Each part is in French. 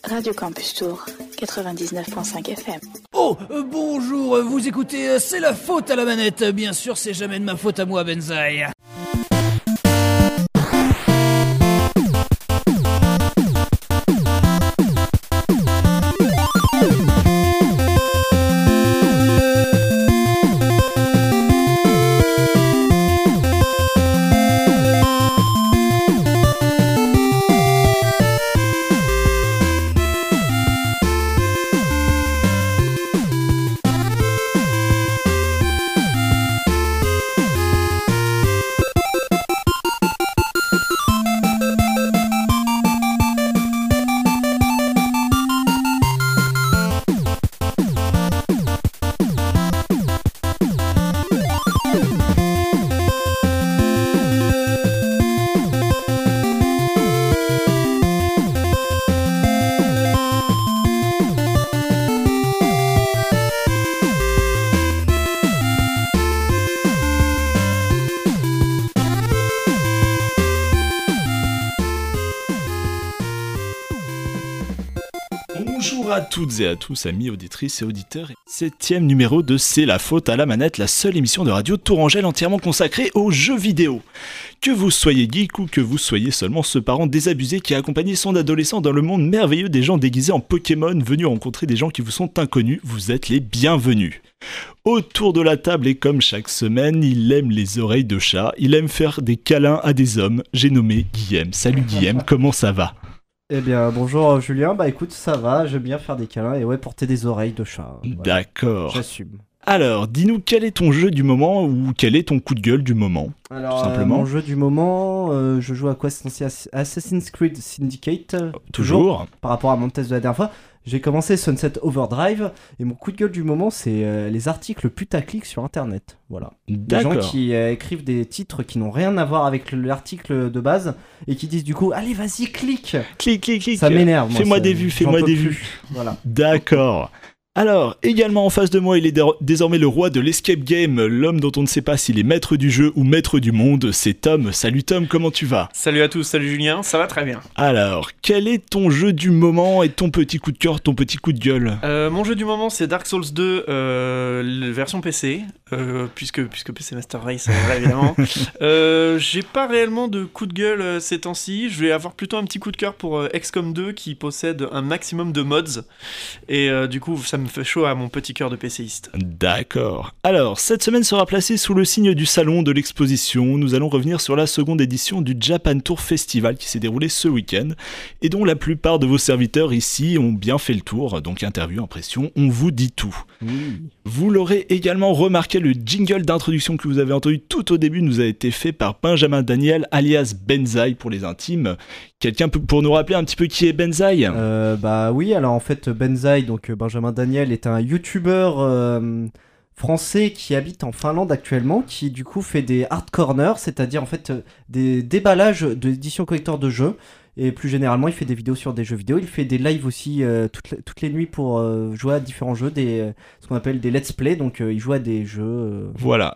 Radio Campus Tour, 99.5 FM. Oh, bonjour, vous écoutez C'est la faute à la manette. Bien sûr, c'est jamais de ma faute à moi, Benzaï. Bonjour à toutes et à tous, amis auditrices et auditeurs. 7e numéro de C'est la faute à la manette, la seule émission de radio tourangelle entièrement consacrée aux jeux vidéo. Que vous soyez geek ou que vous soyez seulement ce parent désabusé qui a accompagné son adolescent dans le monde merveilleux des gens déguisés en Pokémon venus rencontrer des gens qui vous sont inconnus, vous êtes les bienvenus. Autour de la table et comme chaque semaine, il aime les oreilles de chat, il aime faire des câlins à des hommes. J'ai nommé Guillaume. Salut Guillaume, comment ça va ? Eh bien, bonjour Julien, bah écoute, ça va, j'aime bien faire des câlins et ouais, porter des oreilles de chat. Voilà. D'accord. J'assume. Alors, dis-nous quel est ton jeu du moment ou quel est ton coup de gueule du moment ? Alors, tout simplement. Mon jeu du moment, je joue à quoi ? C'est Assassin's Creed Syndicate. Toujours. Par rapport à mon test de la dernière fois. J'ai commencé Sunset Overdrive et mon coup de gueule du moment, c'est les articles putaclic sur Internet. Voilà. D'accord. Des gens qui écrivent des titres qui n'ont rien à voir avec l'article de base et qui disent du coup, allez, vas-y, clique. Clique. Ça m'énerve. Fais-moi des vues. Voilà. D'accord. Alors, également en face de moi, il est désormais le roi de l'escape game, l'homme dont on ne sait pas s'il est maître du jeu ou maître du monde, c'est Tom. Salut Tom, comment tu vas ? Salut à tous, salut Julien, ça va très bien. Alors, quel est ton jeu du moment et ton petit coup de cœur, ton petit coup de gueule ? Mon jeu du moment, c'est Dark Souls 2, version PC, puisque PC Master Race, évidemment. J'ai pas réellement de coup de gueule ces temps-ci, je vais avoir plutôt un petit coup de cœur pour XCOM 2 qui possède un maximum de mods, et du coup, ça me fait chaud à mon petit cœur de PCiste. D'accord. Alors, cette semaine sera placée sous le signe du salon de l'exposition. Nous allons revenir sur la seconde édition du Japan Tour Festival qui s'est déroulé ce week-end et dont la plupart de vos serviteurs ici ont bien fait le tour. Donc, interview, impression, on vous dit tout. Oui. Vous l'aurez également remarqué, le jingle d'introduction que vous avez entendu tout au début nous a été fait par Benjamin Daniel, alias Benzaï pour les intimes. Quelqu'un pour nous rappeler un petit peu qui est Benzaï ? Bah oui, alors en fait Benzaï, donc Benjamin Daniel est un youtubeur français qui habite en Finlande actuellement, qui du coup fait des art corners, c'est-à-dire en fait des déballages d'éditions collector de jeux. Et plus généralement, il fait des vidéos sur des jeux vidéo. Il fait des lives aussi toutes les nuits pour jouer à différents jeux, ce qu'on appelle des let's play. Donc, il joue à des jeux. Voilà.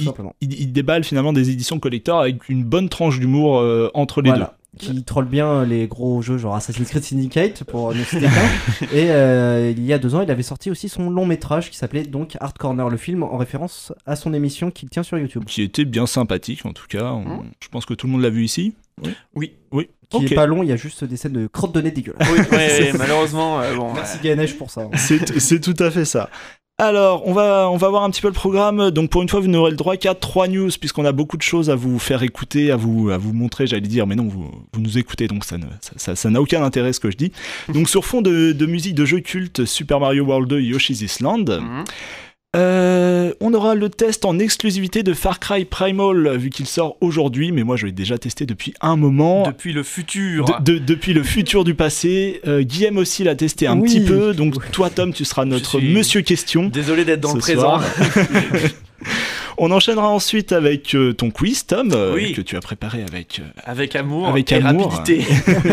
Il déballe finalement des éditions collector avec une bonne tranche d'humour entre les deux. Qui troll bien les gros jeux genre Assassin's Creed Syndicate pour ne citer qu'un. Et il y a 2 ans, il avait sorti aussi son long métrage qui s'appelait donc Art Corner, le film en référence à son émission qu'il tient sur YouTube. Qui était bien sympathique en tout cas. Je pense que tout le monde l'a vu ici. Oui. Qui est pas long, il y a juste des scènes de crotte de nez dégueulasses. Oui, malheureusement. Merci GNH pour ça. C'est tout à fait ça. Alors, on va voir un petit peu le programme. Donc, pour une fois, vous n'aurez le droit qu'à 3 news, puisqu'on a beaucoup de choses à vous faire écouter, à vous montrer, j'allais dire. Mais non, vous nous écoutez, donc ça n'a aucun intérêt ce que je dis. Donc, sur fond de musique de jeu culte, Super Mario World 2 Yoshi's Island. On aura le test en exclusivité de Far Cry Primal, vu qu'il sort aujourd'hui, mais moi je l'ai déjà testé depuis un moment. Depuis le futur. Depuis le futur du passé. Guillaume aussi l'a testé un petit peu, donc toi Tom, tu seras notre monsieur question. Désolé d'être dans le présent. On enchaînera ensuite avec ton quiz, Tom, que tu as préparé avec amour et rapidité.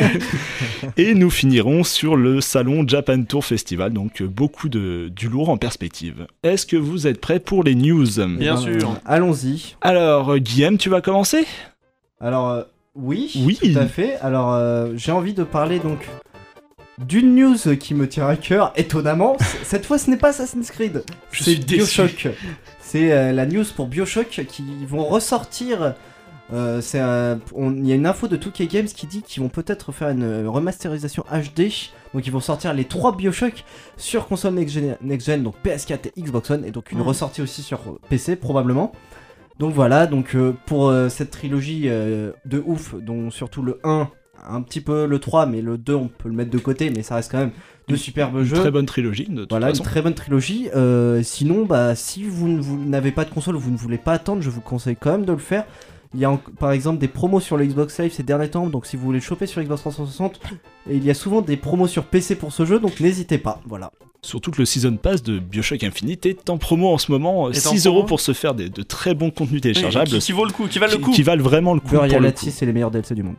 Et nous finirons sur le salon Japan Tour Festival, donc beaucoup du lourd en perspective. Est-ce que vous êtes prêts pour les news ? Bien sûr. Allons-y. Alors, Guillaume, tu vas commencer ? Alors, oui, tout à fait. Alors, j'ai envie de parler donc d'une news qui me tient à cœur, étonnamment. Cette fois, ce n'est pas Assassin's Creed, Je c'est suis déçu. BioShock. C'est la news pour BioShock qui vont ressortir. Il y a une info de 2K Games qui dit qu'ils vont peut-être faire une remasterisation HD. Donc ils vont sortir les 3 BioShock sur console next-gen, donc PS4 et Xbox One, et donc une ressortie aussi sur PC probablement. Donc voilà, donc pour cette trilogie de ouf, dont surtout le 1, un petit peu le 3, mais le 2 on peut le mettre de côté, mais ça reste quand même de superbes jeux. Très bonne trilogie de toute Voilà, façon. une très bonne trilogie. Sinon, bah, si vous n'avez pas de console ou vous ne voulez pas attendre, je vous conseille quand même de le faire. Il y a par exemple des promos sur le Xbox Live ces derniers temps, donc si vous voulez le choper sur Xbox 360, et il y a souvent des promos sur PC pour ce jeu, donc n'hésitez pas, voilà. Surtout que le Season Pass de BioShock Infinite est en promo en ce moment, Est en 6€ promo pour se faire de très bons contenus Oui, téléchargeables. qui vaut le coup, qui valent le coup. Qui valent vraiment le coup pour Burial le at coup. Sea, c'est les meilleurs DLC du monde.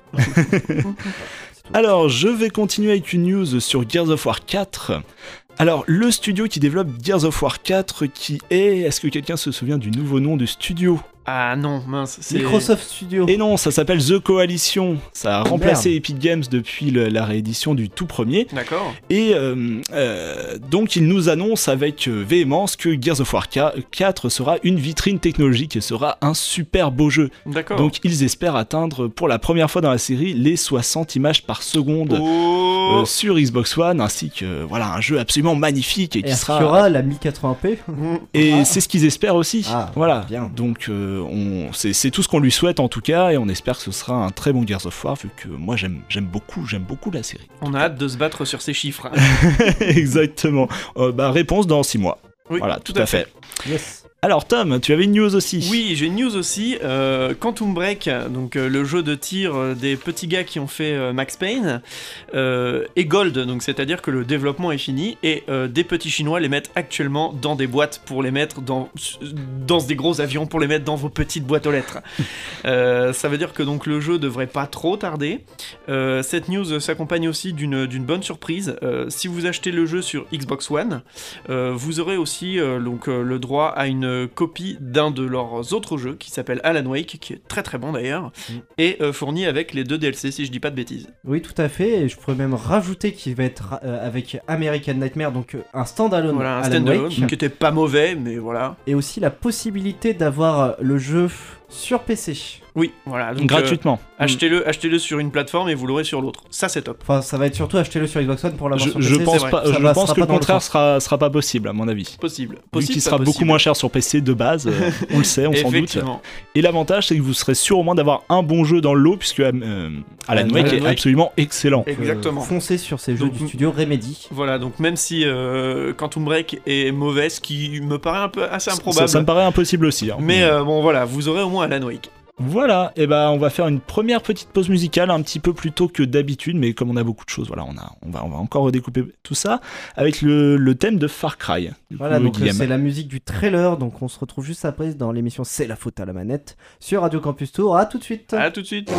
Alors, je vais continuer avec une news sur Gears of War 4. Alors, le studio qui développe Gears of War 4, qui est... Est-ce que quelqu'un se souvient du nouveau nom du studio ? Ah non, mince, c'est... Microsoft Studio. Et non, ça s'appelle The Coalition. Ça a remplacé Merde. Epic Games depuis la réédition du tout premier. D'accord. Et donc il nous annonce avec véhémence que Gears of War 4 sera une vitrine technologique et sera un super beau jeu. D'accord. Donc ils espèrent atteindre pour la première fois dans la série les 60 images par seconde Oh. sur Xbox One, ainsi que voilà un jeu absolument magnifique et qui Est-ce sera... qu'il y aura la 1080p Et Ah. c'est ce qu'ils espèrent aussi. Ah, Voilà. bien. Donc c'est tout ce qu'on lui souhaite en tout cas, et on espère que ce sera un très bon Gears of War, vu que moi j'aime beaucoup la série. On a hâte de se battre sur ces chiffres. Hein. Exactement. Réponse dans 6 mois. Oui, Voilà, tout à fait. Yes. Alors Tom, tu avais une news aussi. Oui, j'ai une news aussi. Quantum Break, donc le jeu de tir des petits gars qui ont fait Max Payne, est gold, donc c'est-à-dire que le développement est fini et des petits Chinois les mettent actuellement dans des boîtes pour les mettre dans des gros avions pour les mettre dans vos petites boîtes aux lettres. Ça veut dire que donc le jeu devrait pas trop tarder. Cette news s'accompagne aussi d'une bonne surprise. Si vous achetez le jeu sur Xbox One, vous aurez aussi le droit à une copie d'un de leurs autres jeux qui s'appelle Alan Wake, qui est très très bon d'ailleurs, et fourni avec les 2 DLC si je dis pas de bêtises. Oui, tout à fait. Et je pourrais même rajouter qu'il va être avec American Nightmare, donc un standalone Voilà, un Alan standalone Wake. qui était pas mauvais, mais voilà. Et aussi la possibilité d'avoir le jeu sur PC. Oui, voilà. Donc, gratuitement. achetez-le sur une plateforme et vous l'aurez sur l'autre. Ça c'est top. Enfin, ça va être surtout acheter-le sur Xbox One pour l'avoir sur PC. Je pense, vrai. pas, Ça je va- pense sera que pas le dans le contraire sera pas possible à mon avis. Possible. Vu Possible, qu'il pas sera beaucoup possible. moins cher sur PC de base, on le sait, on s'en doute. Effectivement. Et l'avantage, c'est que vous serez sûr au moins d'avoir un bon jeu dans le lot, puisque Alan Wake est Wake. absolument excellent. Exactement. Foncez sur ces jeux Donc, du studio Remedy. Voilà, donc même si Quantum Break est mauvais, ce qui me paraît un peu assez improbable, Ça me paraît impossible aussi. Hein. mais bon voilà, vous aurez au moins Alan Wake. Voilà, et on va faire une première petite pause musicale un petit peu plus tôt que d'habitude, mais comme on a beaucoup de choses, voilà, on va encore redécouper tout ça avec le thème de Far Cry. Du Voilà, coup, donc Guillaume. c'est la musique du trailer. Donc on se retrouve juste après dans l'émission C'est la faute à la manette sur Radio Campus Tour. À tout de suite. À tout de suite.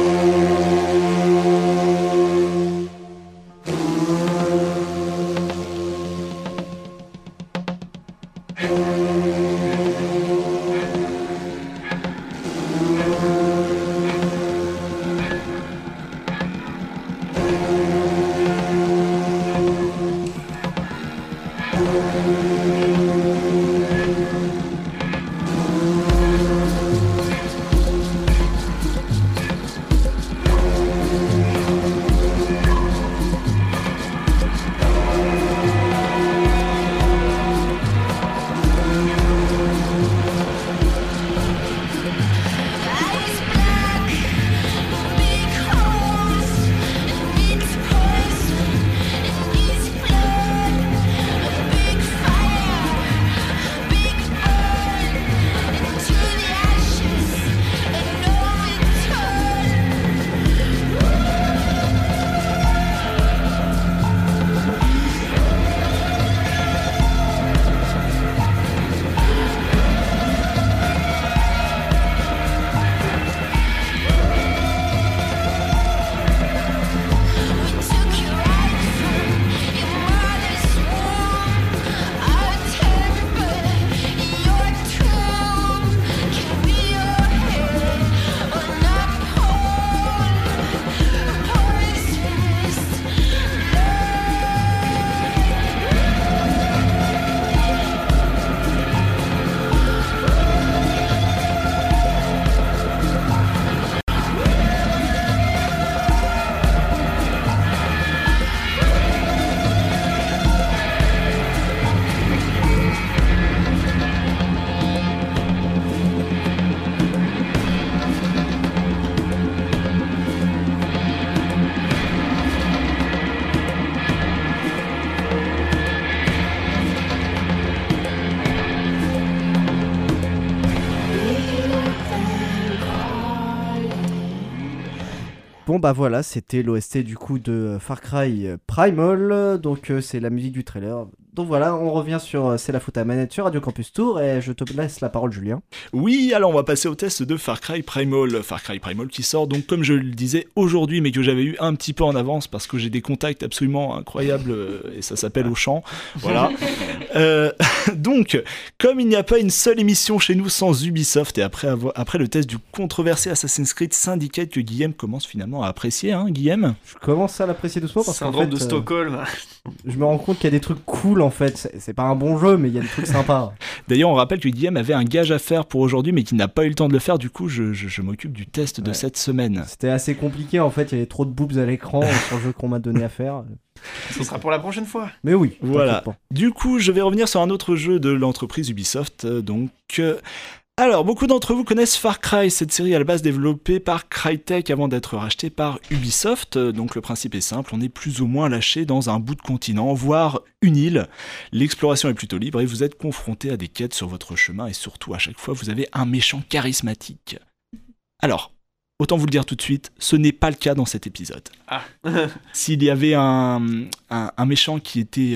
Bon bah voilà, c'était l'OST du coup de Far Cry Primal, donc c'est la musique du trailer. Donc voilà, on revient sur C'est la faute à manette sur Radio Campus Tour et je te laisse la parole Julien. Oui, alors on va passer au test de Far Cry Primal. Far Cry Primal qui sort donc comme je le disais aujourd'hui mais que j'avais eu un petit peu en avance parce que j'ai des contacts absolument incroyables et ça s'appelle Auchan. Voilà. Donc, comme il n'y a pas une seule émission chez nous sans Ubisoft et après le test du controversé Assassin's Creed Syndicate que Guillaume commence finalement à apprécier, hein Guillaume ? Je commence à l'apprécier doucement parce qu'en Syndrome fait, de Stockholm. je me rends compte qu'il y a des trucs cool en fait. C'est pas un bon jeu, mais il y a des trucs sympas. D'ailleurs, on rappelle que Guillaume avait un gage à faire pour aujourd'hui, mais qu'il n'a pas eu le temps de le faire. Du coup, je m'occupe du test de cette semaine. C'était assez compliqué en fait. Il y avait trop de boobs à l'écran sur le jeu qu'on m'a donné à faire. Ce sera pour la prochaine fois. Mais oui. Voilà. Du coup, je vais revenir sur un autre jeu de l'entreprise Ubisoft. Alors, beaucoup d'entre vous connaissent Far Cry, cette série à la base développée par Crytek avant d'être rachetée par Ubisoft. Donc le principe est simple, on est plus ou moins lâché dans un bout de continent, voire une île. L'exploration est plutôt libre et vous êtes confronté à des quêtes sur votre chemin et surtout à chaque fois vous avez un méchant charismatique. Alors, autant vous le dire tout de suite, ce n'est pas le cas dans cet épisode. Ah. S'il y avait un méchant qui était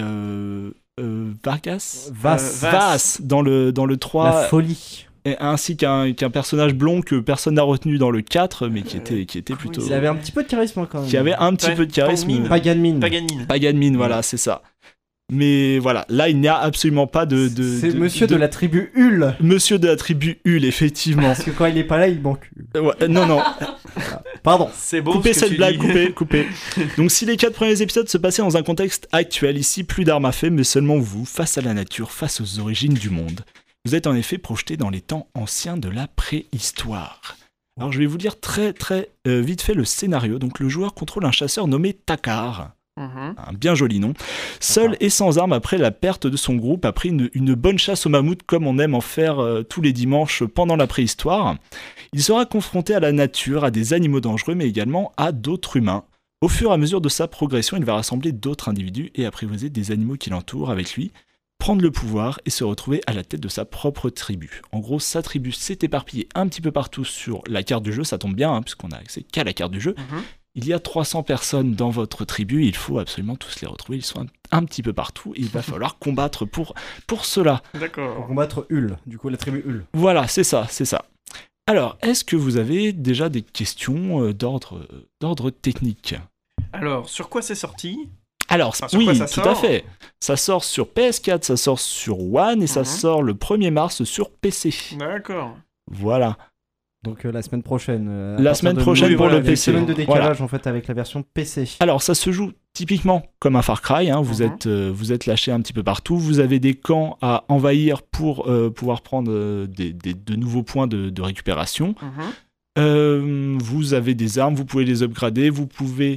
Vas dans le 3... La folie. Ainsi qu'un personnage blond que personne n'a retenu dans le 4, mais qui était plutôt... Il avait un petit peu de charisme quand même. Qui avait un petit peu de charisme. Paganmin. Paganmin, voilà, c'est ça. Mais voilà, là, il n'y a absolument pas de... C'est monsieur de la tribu Hul. Monsieur de la tribu Hul, effectivement. Parce que quand il est pas là, il manque Hul. Ouais, non. Pardon. C'est beau. Coupez cette blague, coupez. Donc si les 4 premiers épisodes se passaient dans un contexte actuel, ici, plus d'armes à feu, mais seulement vous, face à la nature, face aux origines du monde. Vous êtes en effet projeté dans les temps anciens de la préhistoire. Alors je vais vous lire très vite fait le scénario. Donc le joueur contrôle un chasseur nommé Takar. Un bien joli nom. Seul et sans armes après la perte de son groupe, après une bonne chasse au mammouth comme on aime en faire tous les dimanches pendant la préhistoire. Il sera confronté à la nature, à des animaux dangereux, mais également à d'autres humains. Au fur et à mesure de sa progression, il va rassembler d'autres individus et apprivoiser des animaux qui l'entourent avec lui, prendre le pouvoir et se retrouver à la tête de sa propre tribu. En gros, sa tribu s'est éparpillée un petit peu partout sur la carte du jeu, ça tombe bien, puisqu'on a accès qu'à la carte du jeu. Il y a 300 personnes dans votre tribu, il faut absolument tous les retrouver, ils sont un petit peu partout, et il va falloir combattre pour cela. D'accord. Pour combattre Hul, du coup la tribu Hul. Voilà, c'est ça. Alors, est-ce que vous avez déjà des questions d'ordre technique ? Alors, sur quoi c'est sorti ? Alors, sur oui, quoi ça tout sort ? à fait. Ça sort sur PS4, ça sort sur One et ça sort le 1er mars sur PC. D'accord. Voilà. Donc la semaine prochaine. La semaine prochaine pour le PC. Une semaine de décalage en fait avec la version PC. Alors ça se joue typiquement comme un Far Cry. Vous êtes lâché un petit peu partout. Vous avez des camps à envahir pour pouvoir prendre de nouveaux points de récupération. Vous avez des armes, vous pouvez les upgrader, vous pouvez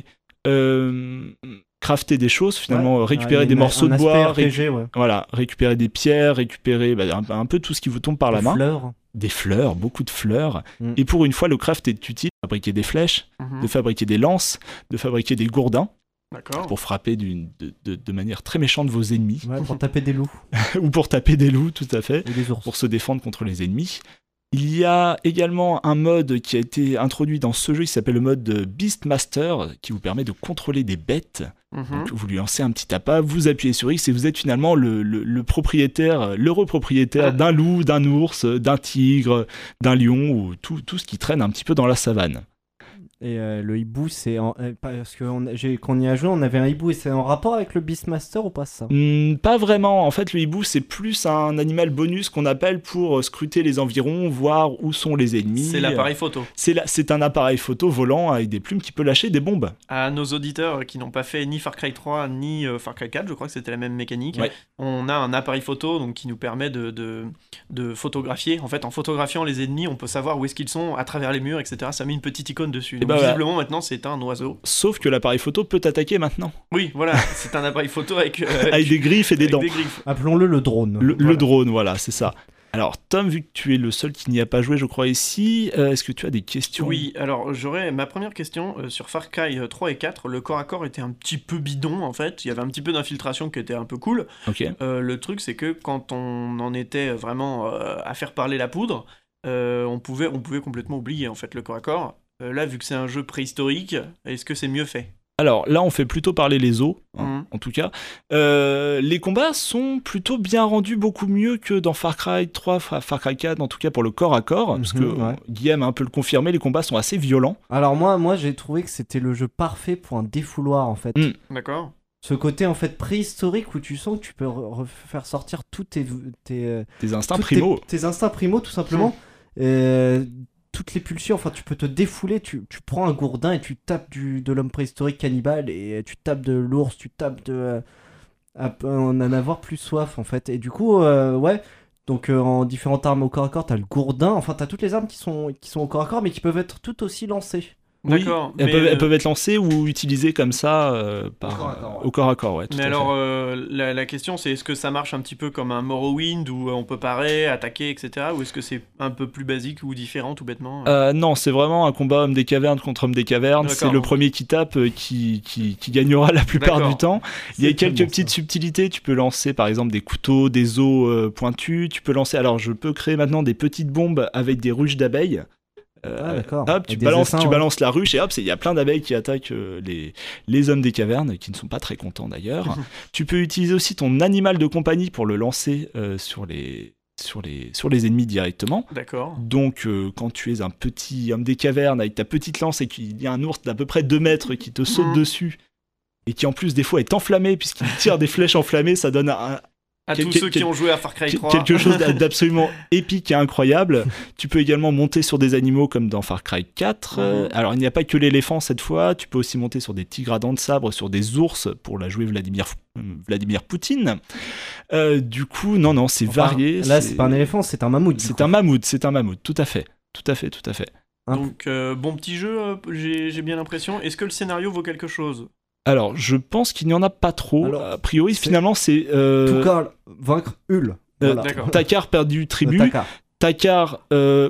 crafter des choses finalement, récupérer des morceaux de bois, récupérer des pierres, récupérer un peu tout ce qui vous tombe par la main. Des fleurs, beaucoup de fleurs. Et pour une fois, le craft est utile de fabriquer des flèches, de fabriquer des lances, de fabriquer des gourdins. D'accord. Pour frapper de manière très méchante vos ennemis. Ouais, pour taper des loups. Ou pour taper des loups, tout à fait. Et des ours. Pour se défendre contre les ennemis. Il y a également un mode qui a été introduit dans ce jeu, qui s'appelle le mode Beastmaster, qui vous permet de contrôler des bêtes. Donc, vous lui lancez un petit appât, vous appuyez sur X et vous êtes finalement l'heureux propriétaire d'un loup, d'un ours, d'un tigre, d'un lion, ou tout ce qui traîne un petit peu dans la savane. Et le hibou, c'est parce que quand on y a joué, on avait un hibou et c'est en rapport avec le Beastmaster ou pas ça ? Pas vraiment. En fait, le hibou, c'est plus un animal bonus qu'on appelle pour scruter les environs, voir où sont les ennemis. C'est l'appareil photo. C'est un appareil photo volant avec des plumes qui peut lâcher des bombes. À nos auditeurs qui n'ont pas fait ni Far Cry 3 ni Far Cry 4, je crois que c'était la même mécanique. Ouais. On a un appareil photo donc, qui nous permet de photographier. En fait, en photographiant les ennemis, on peut savoir où est-ce qu'ils sont à travers les murs, etc. Ça met une petite icône dessus. Donc, visiblement, maintenant, c'est un oiseau. Sauf que l'appareil photo peut t'attaquer maintenant. Oui, voilà. C'est un appareil photo avec des griffes et des dents. Appelons-le le drone. Le drone, voilà, c'est ça. Alors, Tom, vu que tu es le seul qui n'y a pas joué, je crois, ici, est-ce que tu as des questions ? Oui, alors j'aurais ma première question sur Far Cry 3 et 4. Le corps à corps était un petit peu bidon, en fait. Il y avait un petit peu d'infiltration qui était un peu cool. Okay. Le truc, c'est que quand on en était vraiment à faire parler la poudre, on pouvait complètement oublier, en fait, le corps à corps. Là, vu que c'est un jeu préhistorique, est-ce que c'est mieux fait ? Alors là, on fait plutôt parler les os, Mhm. en tout cas. Les combats sont plutôt bien rendus, beaucoup mieux que dans Far Cry 3, Far Cry 4, en tout cas pour le corps à corps, parce que ouais. Guillaume a un peu le confirmé, les combats sont assez violents. Alors moi j'ai trouvé que c'était le jeu parfait pour un défouloir en fait. D'accord. Ce côté en fait préhistorique où tu sens que tu peux faire sortir tous tes Des instincts tous primo. tes instincts primo tout simplement. Toutes les pulsions, enfin tu peux te défouler, tu prends un gourdin et tu tapes de l'homme préhistorique cannibale et tu tapes de l'ours, tu tapes de... en avoir plus soif en fait. Et du coup, ouais, donc en différentes armes au corps à corps, t'as le gourdin, enfin t'as toutes les armes qui sont au corps à corps mais qui peuvent être toutes aussi lancées. Oui, D'accord. elles peuvent être lancées ou utilisées comme ça au corps à corps. Ouais, tout Mais à alors, fait. la question, c'est est-ce que ça marche un petit peu comme un Morrowind où on peut parer, attaquer, etc. Ou est-ce que c'est un peu plus basique ou différent, tout bêtement Non, c'est vraiment un combat homme des cavernes contre homme des cavernes. D'accord. C'est le premier qui tape qui gagnera la plupart D'accord. du temps. Il y a C'est quelques tellement petites ça. subtilités. Tu peux lancer par exemple des couteaux, des os pointus. Tu peux lancer. Alors, je peux créer maintenant des petites bombes avec des ruches d'abeilles. D'accord. Hop, Avec tu des balances, essaims, tu ouais. balances la ruche et hop, il y a plein d'abeilles qui attaquent les hommes des cavernes, qui ne sont pas très contents d'ailleurs. Tu peux utiliser aussi ton animal de compagnie pour le lancer sur les ennemis directement. D'accord. Donc, quand tu es un petit homme des cavernes avec ta petite lance et qu'il y a un ours d'à peu près 2 mètres qui te saute dessus et qui en plus des fois est enflammé puisqu'il tire des flèches enflammées, ça donne À tous ceux qui ont joué à Far Cry 3. quelque chose d'absolument épique et incroyable. Tu peux également monter sur des animaux comme dans Far Cry 4. Alors, il n'y a pas que l'éléphant cette fois. Tu peux aussi monter sur des tigres à dents de sabre, sur des ours pour la jouer Vladimir Poutine. Du coup, non, c'est Enfin, varié. Là, c'est pas un éléphant, c'est un mammouth. C'est un mammouth, tout à fait. Tout à fait. Donc, bon petit jeu, j'ai bien l'impression. Est-ce que le scénario vaut quelque chose ? Alors, je pense qu'il n'y en a pas trop. Alors, a priori, finalement, c'est... Tout cas, vaincre Hul. Voilà. D'accord. Takar perdu tribut. Takar. Takar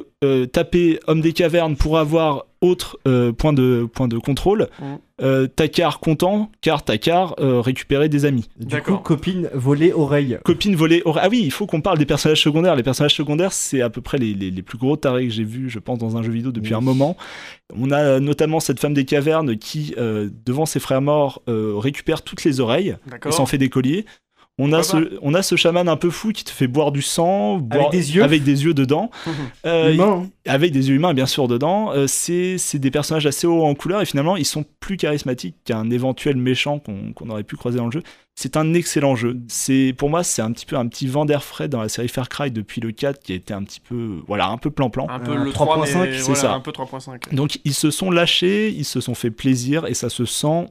taper homme des cavernes pour avoir autre point de contrôle. Takar content, car Takar récupérer des amis. Du coup, D'accord. copine volée oreille. Copine volée. Ah oui, il faut qu'on parle des personnages secondaires. Les personnages secondaires, c'est à peu près les plus gros tarés que j'ai vus, je pense, dans un jeu vidéo depuis un moment. On a notamment cette femme des cavernes qui, devant ses frères morts, récupère toutes les oreilles et D'accord. s'en fait des colliers. On a ce chaman un peu fou qui te fait boire du sang, avec des yeux dedans, Humain, hein. avec des yeux humains bien sûr dedans. C'est des personnages assez hauts en couleur et finalement ils sont plus charismatiques qu'un éventuel méchant qu'on aurait pu croiser dans le jeu. C'est un excellent jeu. Pour moi, c'est un petit vent d'air frais dans la série Far Cry depuis le 4 qui a été un petit peu, un peu plan-plan. Un peu le 3.5, 3.5, mais c'est voilà, ça. un peu 3.5. Donc ils se sont lâchés, ils se sont fait plaisir et ça se sent,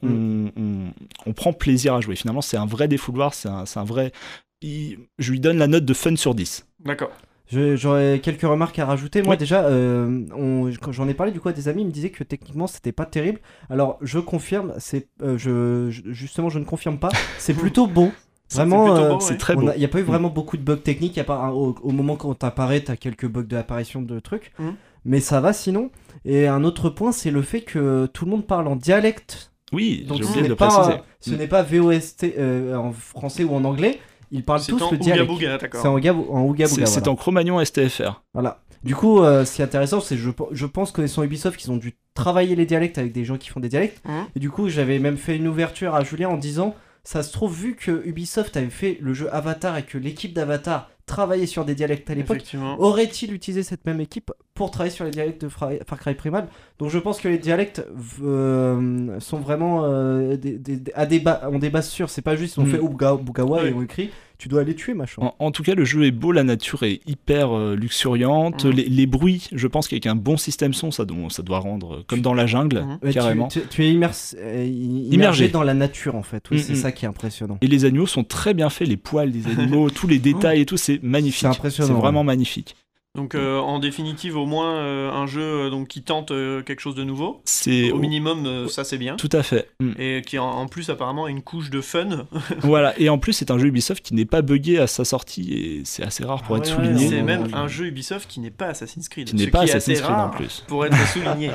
on prend plaisir à jouer. Finalement, c'est un vrai défouloir, c'est un vrai... Je lui donne la note de fun sur 10. D'accord. J'aurais quelques remarques à rajouter. Moi, Ouais. déjà, quand j'en ai parlé du coup à des amis, ils me disaient que techniquement c'était pas terrible. Alors, je confirme, justement, je ne confirme pas. C'est plutôt beau. Vraiment, plutôt beau, C'est ouais. très beau. il n'y a pas eu vraiment beaucoup de bugs techniques. Au moment quand t'apparais, t'as quelques bugs d'apparition de trucs. Mais ça va sinon. Et un autre point, c'est le fait que tout le monde parle en dialecte. Oui, Donc j'ai ce oublié de n'est le préciser. ce n'est pas VOST en français ou en anglais. Ils parlent C'est tous en le dialecte. Ouga-Bouga, d'accord. C'est en Ouga-Bouga. C'est voilà. en Cro-Magnon STFR. Voilà. Du coup, ce qui est intéressant, c'est je pense que sont Ubisoft qu'ils ont dû travailler les dialectes avec des gens qui font des dialectes. Et du coup, j'avais même fait une ouverture à Julien en disant, ça se trouve, vu que Ubisoft avait fait le jeu Avatar et que l'équipe d'Avatar travaillait sur des dialectes à l'époque, Effectivement. aurait-il utilisé cette même équipe pour travailler sur les dialectes de Far Cry Primal? Donc je pense que les dialectes sont vraiment ont des bases sûres. C'est pas juste on fait Ouga-Bougawa et on écrit tu dois aller tuer machin. En tout cas, le jeu est beau, la nature est hyper luxuriante. Les bruits, je pense qu'avec un bon système son, ça doit rendre comme dans la jungle, Ouais, carrément. Tu es immergé dans la nature en fait. Oui, c'est ça qui est impressionnant. Et les animaux sont très bien faits, les poils des animaux, tous les détails et tout, c'est magnifique. C'est impressionnant. C'est vraiment magnifique. Donc en définitive, au moins un jeu donc, qui tente quelque chose de nouveau. C'est Au minimum, ça c'est bien. Tout à fait. Et qui en plus apparemment a une couche de fun. Voilà, et en plus c'est un jeu Ubisoft qui n'est pas buggé à sa sortie et c'est assez rare pour être souligné. C'est même un jeu Ubisoft qui n'est pas Assassin's Creed. Qui n'est pas Assassin's Creed en plus. Pour être souligné.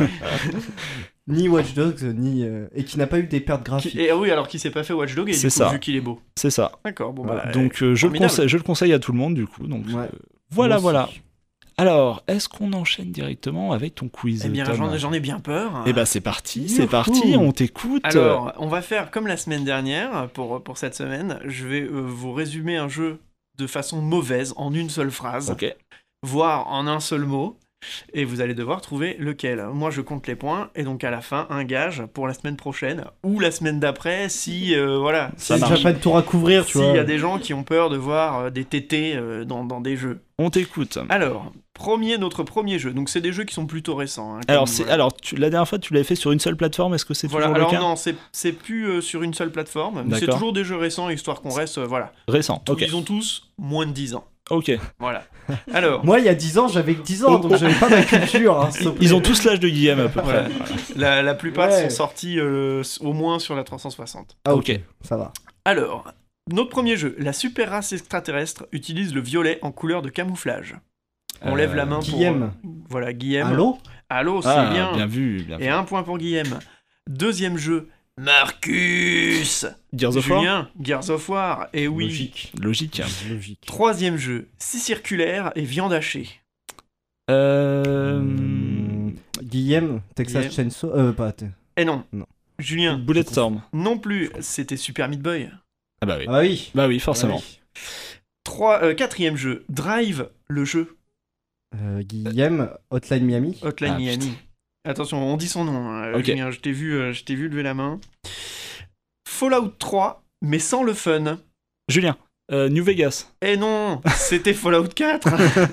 Ni Watch Dogs, et qui n'a pas eu des pertes graphiques. Et oui, alors qu'il s'est pas fait Watch Dogs et du coup, vu qu'il est beau. C'est ça. D'accord, bon voilà. bah. Donc je le conseille à tout le monde du coup. Donc Ouais. voilà. Alors, est-ce qu'on enchaîne directement avec ton quiz, Eh bien, Tom j'en ai bien peur. Eh ben c'est parti, Youhou. on t'écoute. Alors, on va faire comme la semaine dernière, pour cette semaine. Je vais vous résumer un jeu de façon mauvaise, en une seule phrase, Ok. voire en un seul mot. Et vous allez devoir trouver lequel. Moi, je compte les points, et donc à la fin, un gage pour la semaine prochaine, ou la semaine d'après, si, voilà. Ça C'est marche. déjà pas de tour à couvrir, tu S'il vois. y a des gens qui ont peur de voir des tétés dans des jeux. On t'écoute. Alors, notre premier jeu. Donc, c'est des jeux qui sont plutôt récents. hein, Alors, comme, la dernière fois, tu l'avais fait sur une seule plateforme. Est-ce que c'est voilà. toujours Alors le cas non, c'est plus sur une seule plateforme. Mais c'est D'accord. toujours des jeux récents, histoire qu'on reste, voilà. Récent. Ok. Ils ont tous moins de 10 ans. Ok. Voilà. Alors, Moi, il y a 10 ans, j'avais que 10 ans, donc j'avais pas ma culture. Hein, s'il te plaît. Ils ont tous l'âge de Guillaume à peu près. voilà. la plupart Ouais. sont sortis au moins sur la 360. Ah, ok, Ok. ça va. Alors, notre premier jeu, la super race extraterrestre utilise le violet en couleur de camouflage. On lève la main pour... Guillaume. Voilà, Guillaume. Allô Allô, c'est Ah, bien. bien vu, bien vu. Et un point pour Guillaume. Deuxième jeu, Marcus. Gears of War. Julien, Gears of War. Et oui. Logique. Logique. Logique. Troisième jeu, scie circulaire et viande hachée. Guillaume, Texas Guillaume. Chainsaw. Eh non. Non. Julien, Bulletstorm. non plus. C'était Super Meat Boy. Ah bah oui. Ah oui. Bah oui, forcément. Quatrième jeu, Drive, le jeu. Guillaume, Hotline Miami. Hotline Ah, Miami. Attention, on dit son nom. Hein, Ok. Julien, je t'ai vu lever la main. Fallout 3, mais sans le fun. Julien. New Vegas. Eh non, c'était Fallout 4.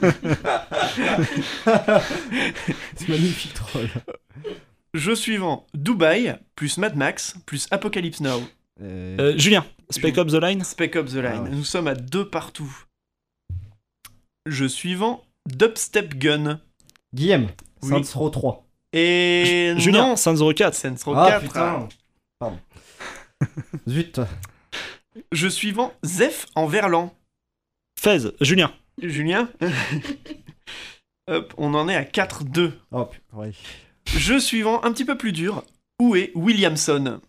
C'est magnifique troll. Jeu suivant, Dubaï, plus Mad Max, plus Apocalypse Now. Julien. Spec Ops The Line. Spec Ops The Line. Ah ouais. Nous sommes à 2 partout. Jeu suivant, Dubstep Gun. Guillaume, Oui. Saints Row 3. Et Julien. non, Saints Row 4. Saints Row Ah 4. putain. Pardon. Zut. Jeu suivant, Zef en verlan. Fez. Julien. Julien. Hop, on en est à 4-2. Oh putain, ouais. Jeu suivant, un petit peu plus dur. Où est Williamson?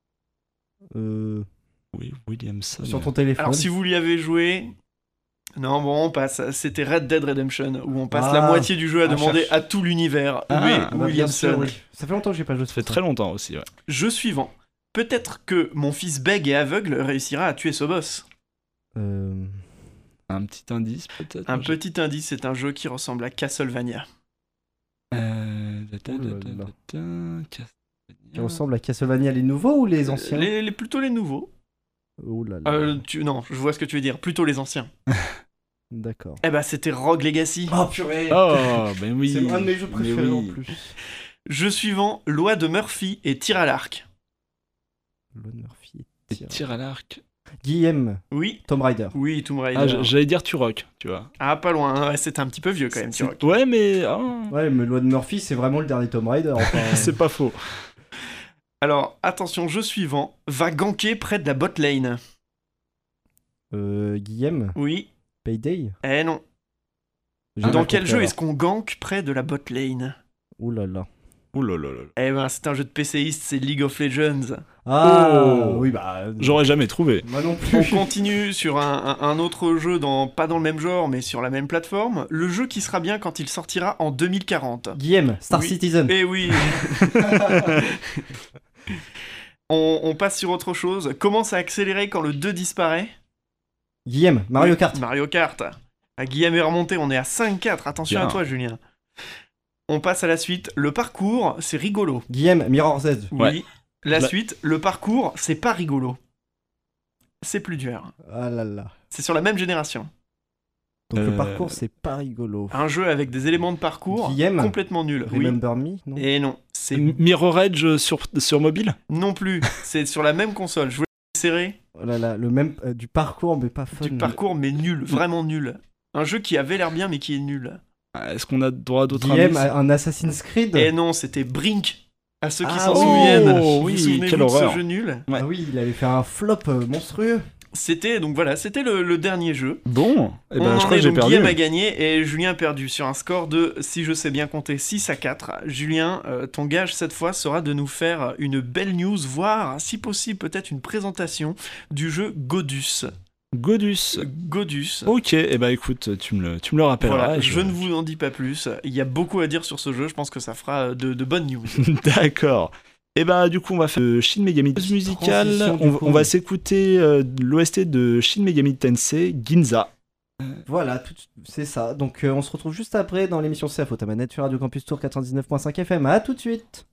Oui, Williamson. Sur ton téléphone. Alors si vous l'y avez joué... Non, bon, on passe. C'était Red Dead Redemption, où on passe Ah. la moitié du jeu à Ah, demander cherche. à tout l'univers. Où Ah, est Bah, bien Williamson? sûr, oui. Ça fait longtemps que j'ai pas joué. Ça fait très longtemps aussi, ouais. Jeu suivant. Peut-être que mon fils bègue et aveugle réussira à tuer ce boss. Un petit indice, peut-être. Un petit indice, c'est un jeu qui ressemble à Castlevania. Qui ressemble à Castlevania, les nouveaux ou les anciens Plutôt les nouveaux. Oh là là. Non, je vois ce que tu veux dire. Plutôt les anciens. D'accord. Eh ben, c'était Rogue Legacy. Oh purée. Oh, ben oui. C'est un de mes jeux Mais préférés oui. en plus. Jeu suivant, Loi de Murphy et tir à l'arc. Lon Murphy. Des tirs à l'arc. Guillaume, Oui, Tomb Raider. oui, Tomb Raider. Ah, j'allais dire Turok, tu vois. Ah, pas loin. hein. Ouais, c'était un petit peu vieux quand même, Turok. Ouais, mais oh, Ouais, mais Loi de Murphy, c'est vraiment le dernier Tomb Raider. Enfin, c'est pas faux. Alors, attention, jeu suivant, va ganker près de la bot lane. Guillaume, Oui. Payday. Eh non. J'ai Dans mal quel compris, jeu alors. est-ce qu'on gank près de la bot lane? Ouh là là. Ouh là là là. Eh ben, c'est un jeu de PCiste, c'est League of Legends. Ah Oh. oui, bah. J'aurais jamais trouvé. Moi non On plus. continue sur un autre jeu, pas dans le même genre, mais sur la même plateforme. Le jeu qui sera bien quand il sortira en 2040. Guillaume, Star Oui. Citizen. Eh oui. On passe sur autre chose. Commence à accélérer quand le 2 disparaît. Guillaume, Mario Oui, Kart. Mario Kart. À Guillaume est remonté, on est à 5-4. Attention Bien. à toi, Julien. On passe à la suite. Le parcours, c'est rigolo. Guillaume, Mirror's Edge. Oui. Ouais. La Bah- suite, le parcours, c'est pas rigolo. C'est plus dur. Ah là là. C'est sur la même génération. Donc le parcours, c'est pas rigolo. Un jeu avec des éléments de parcours Guillaume, complètement nuls. Oui. Remember Me, non Et non, c'est Mirror Edge sur mobile. non plus. C'est sur la même console. Je voulais serrer Oh là là, le même du parcours, mais pas fun. du parcours, mais nul, vraiment nul. Un jeu qui avait l'air bien, mais qui est nul. Est-ce qu'on a droit à d'autres Guillaume, indices un Assassin's Creed. Et non, c'était Brink. À ceux qui Ah s'en oui. souviennent. Oh, Vous oui, souvenez-vous quelle de ce horreur. jeu nul? Ouais. Ah oui, il avait fait un flop monstrueux. C'était donc voilà, c'était le dernier jeu. Bon, eh ben, On je en crois est que j'ai donc perdu. Guillaume a gagné et Julien a perdu sur un score de, si je sais bien compter, 6-4. Julien, ton gage cette fois sera de nous faire une belle news, voire si possible peut-être une présentation du jeu Godus. Godus. Godus. Ok, et bah écoute, tu me le rappelleras. Voilà, et je ne vous en dis pas plus. Il y a beaucoup à dire sur ce jeu. Je pense que ça fera de bonnes news. D'accord. Et bah du coup on va faire Shin Megami musical. On va s'écouter l'OST de Shin Megami Tensei Ginza. Voilà, c'est ça. Donc on se retrouve juste après dans l'émission C'est la faute à manette sur Radio Campus Tour 99.5 FM. À tout de suite.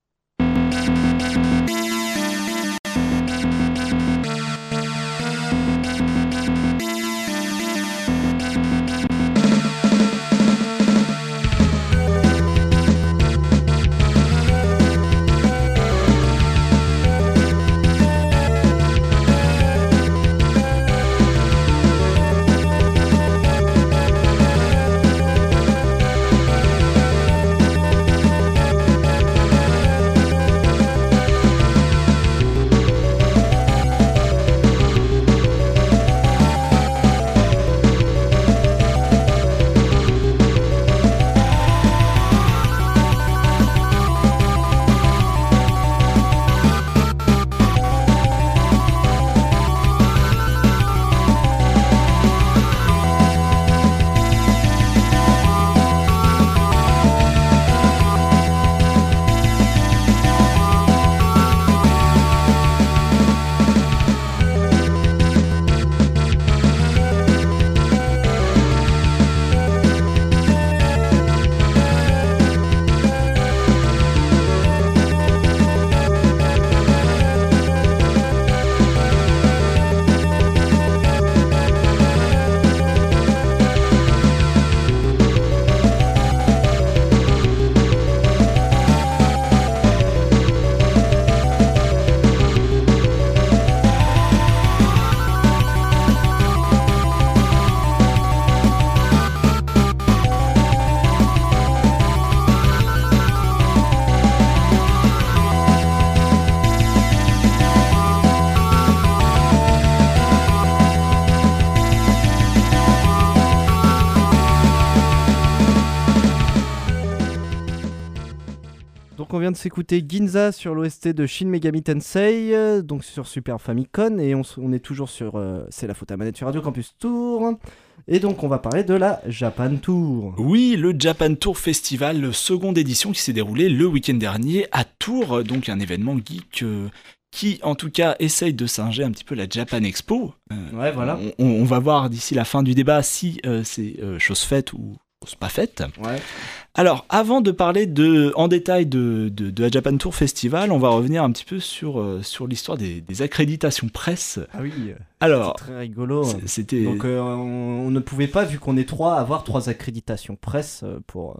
On vient de s'écouter Ginza sur l'OST de Shin Megami Tensei, donc sur Super Famicom, et on est toujours sur C'est la faute à manette sur Radio Campus Tour, et donc on va parler de la Japan Tour. Oui, le Japan Tour Festival, seconde édition qui s'est déroulée le week-end dernier à Tours, donc un événement geek qui en tout cas essaye de singer un petit peu la Japan Expo. Ouais, voilà. On va voir d'ici la fin du débat si c'est chose faite ou chose pas faite. Ouais. Alors, avant de parler en détail de la Japan Tour Festival, on va revenir un petit peu sur l'histoire des accréditations presse. Ah oui, alors, c'est très rigolo. C'était... Donc on ne pouvait pas, vu qu'on est 3, avoir 3 accréditations presse pour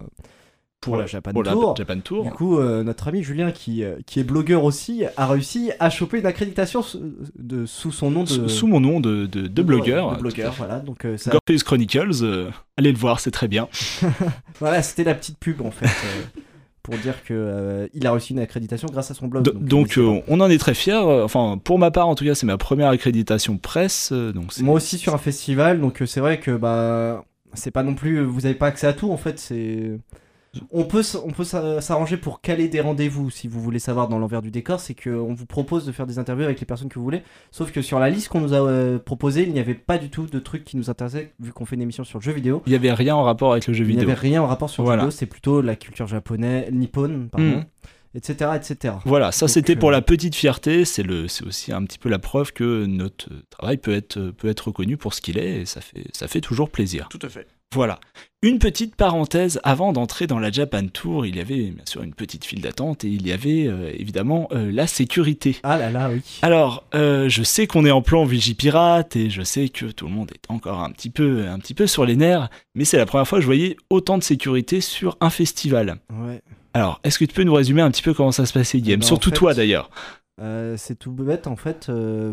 la Japan Tour. Japan Tour. Du coup, notre ami Julien, qui est blogueur aussi, a réussi à choper une accréditation sous son nom de... Sous mon nom de blogueur. De blogueur, voilà. Donc, ça... Gorface Chronicles, allez le voir, c'est très bien. Voilà, c'était la petite pub, en fait, pour dire qu'il a reçu une accréditation grâce à son blog. Donc on en est très fiers. Enfin, pour ma part, en tout cas, c'est ma première accréditation presse. Moi aussi sur un festival, donc c'est vrai que c'est pas non plus... Vous n'avez pas accès à tout, en fait, c'est... On peut s'arranger pour caler des rendez-vous si vous voulez savoir dans l'envers du décor, c'est qu'on vous propose de faire des interviews avec les personnes que vous voulez, sauf que sur la liste qu'on nous a proposée, il n'y avait pas du tout de trucs qui nous intéressaient vu qu'on fait une émission sur le jeu vidéo. Il n'y avait rien en rapport avec le jeu vidéo. Il n'y avait rien en rapport sur le jeu vidéo, c'est plutôt la culture japonaise, nippone, pardon. Etc., etc. Voilà, ça donc, c'était pour la petite fierté, c'est aussi un petit peu la preuve que notre travail peut être reconnu pour ce qu'il est, et ça fait toujours plaisir. Tout à fait. Voilà. Une petite parenthèse, avant d'entrer dans la Japan Tour, il y avait bien sûr une petite file d'attente et il y avait évidemment la sécurité. Ah là là, oui. Alors, je sais qu'on est en plan Vigipirate et je sais que tout le monde est encore un petit peu sur les nerfs, mais c'est la première fois que je voyais autant de sécurité sur un festival. Ouais. Alors, est-ce que tu peux nous résumer un petit peu comment ça se passait, Guillaume ? Surtout en fait, toi d'ailleurs. C'est tout bête, en fait,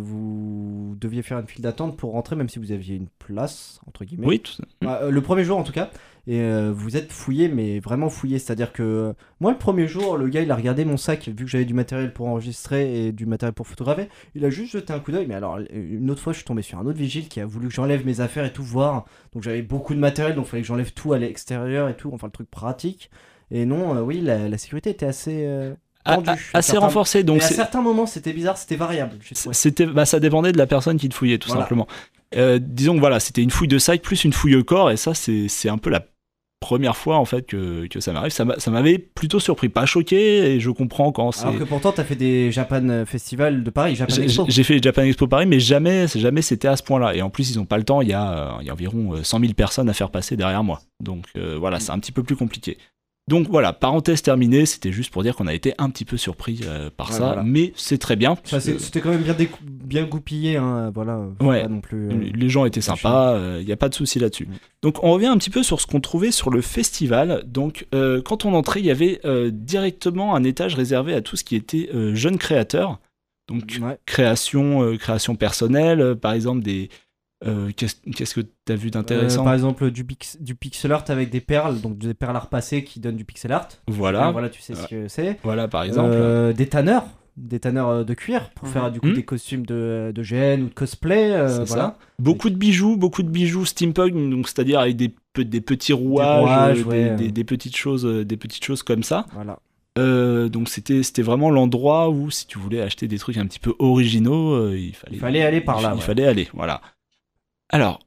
vous deviez faire une file d'attente pour rentrer, même si vous aviez une place, entre guillemets. Oui, tout ça. Le premier jour, en tout cas, et vous êtes fouillé, mais vraiment fouillé, c'est-à-dire que moi, le premier jour, le gars, il a regardé mon sac, vu que j'avais du matériel pour enregistrer et du matériel pour photographer, il a juste jeté un coup d'œil, mais alors, une autre fois, je suis tombé sur un autre vigile qui a voulu que j'enlève mes affaires et tout, voir, donc j'avais beaucoup de matériel, donc il fallait que j'enlève tout à l'extérieur et tout, enfin, le truc pratique, et non, oui, la sécurité était assez... assez renforcé, donc à certains moments c'était bizarre, c'était variable. Ça dépendait de la personne qui te fouillait tout simplement. Disons que voilà, c'était une fouille de site plus une fouille au corps, et ça, c'est un peu la première fois en fait que ça m'arrive. Ça m'avait plutôt surpris, pas choqué, et je comprends quand c'est. Alors que pourtant, t'as fait des Japan Festival de Paris, Japan Expo. J'ai fait les Japan Expo Paris, mais jamais c'était à ce point-là. Et en plus, ils n'ont pas le temps. Il y a environ 100 000 personnes à faire passer derrière moi. Donc voilà, c'est un petit peu plus compliqué. Donc voilà, parenthèse terminée, c'était juste pour dire qu'on a été un petit peu surpris par ça, voilà. mais c'est très bien. C'était quand même bien goupillé, hein, voilà. Ouais, pas non plus, les gens étaient sympas, il n'y a pas de souci là-dessus. Donc on revient un petit peu sur ce qu'on trouvait sur le festival. Donc quand on entrait, il y avait directement un étage réservé à tout ce qui était jeunes créateurs. Donc création personnelle, par exemple des... qu'est-ce que tu as vu d'intéressant? Par exemple du pixel art avec des perles, donc des perles à repasser qui donnent du pixel art. Voilà. Voilà, tu sais ce que c'est. Voilà, par exemple. Des tanneurs de cuir pour faire du coup des costumes de GN ou de cosplay. Voilà. Ça. Beaucoup de bijoux steampunk, donc c'est-à-dire avec des petits rouages, des petites choses comme ça. Voilà. Donc c'était vraiment l'endroit où si tu voulais acheter des trucs un petit peu originaux, il fallait aller par là. Il fallait aller, voilà. Alors,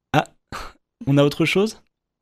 on a autre chose?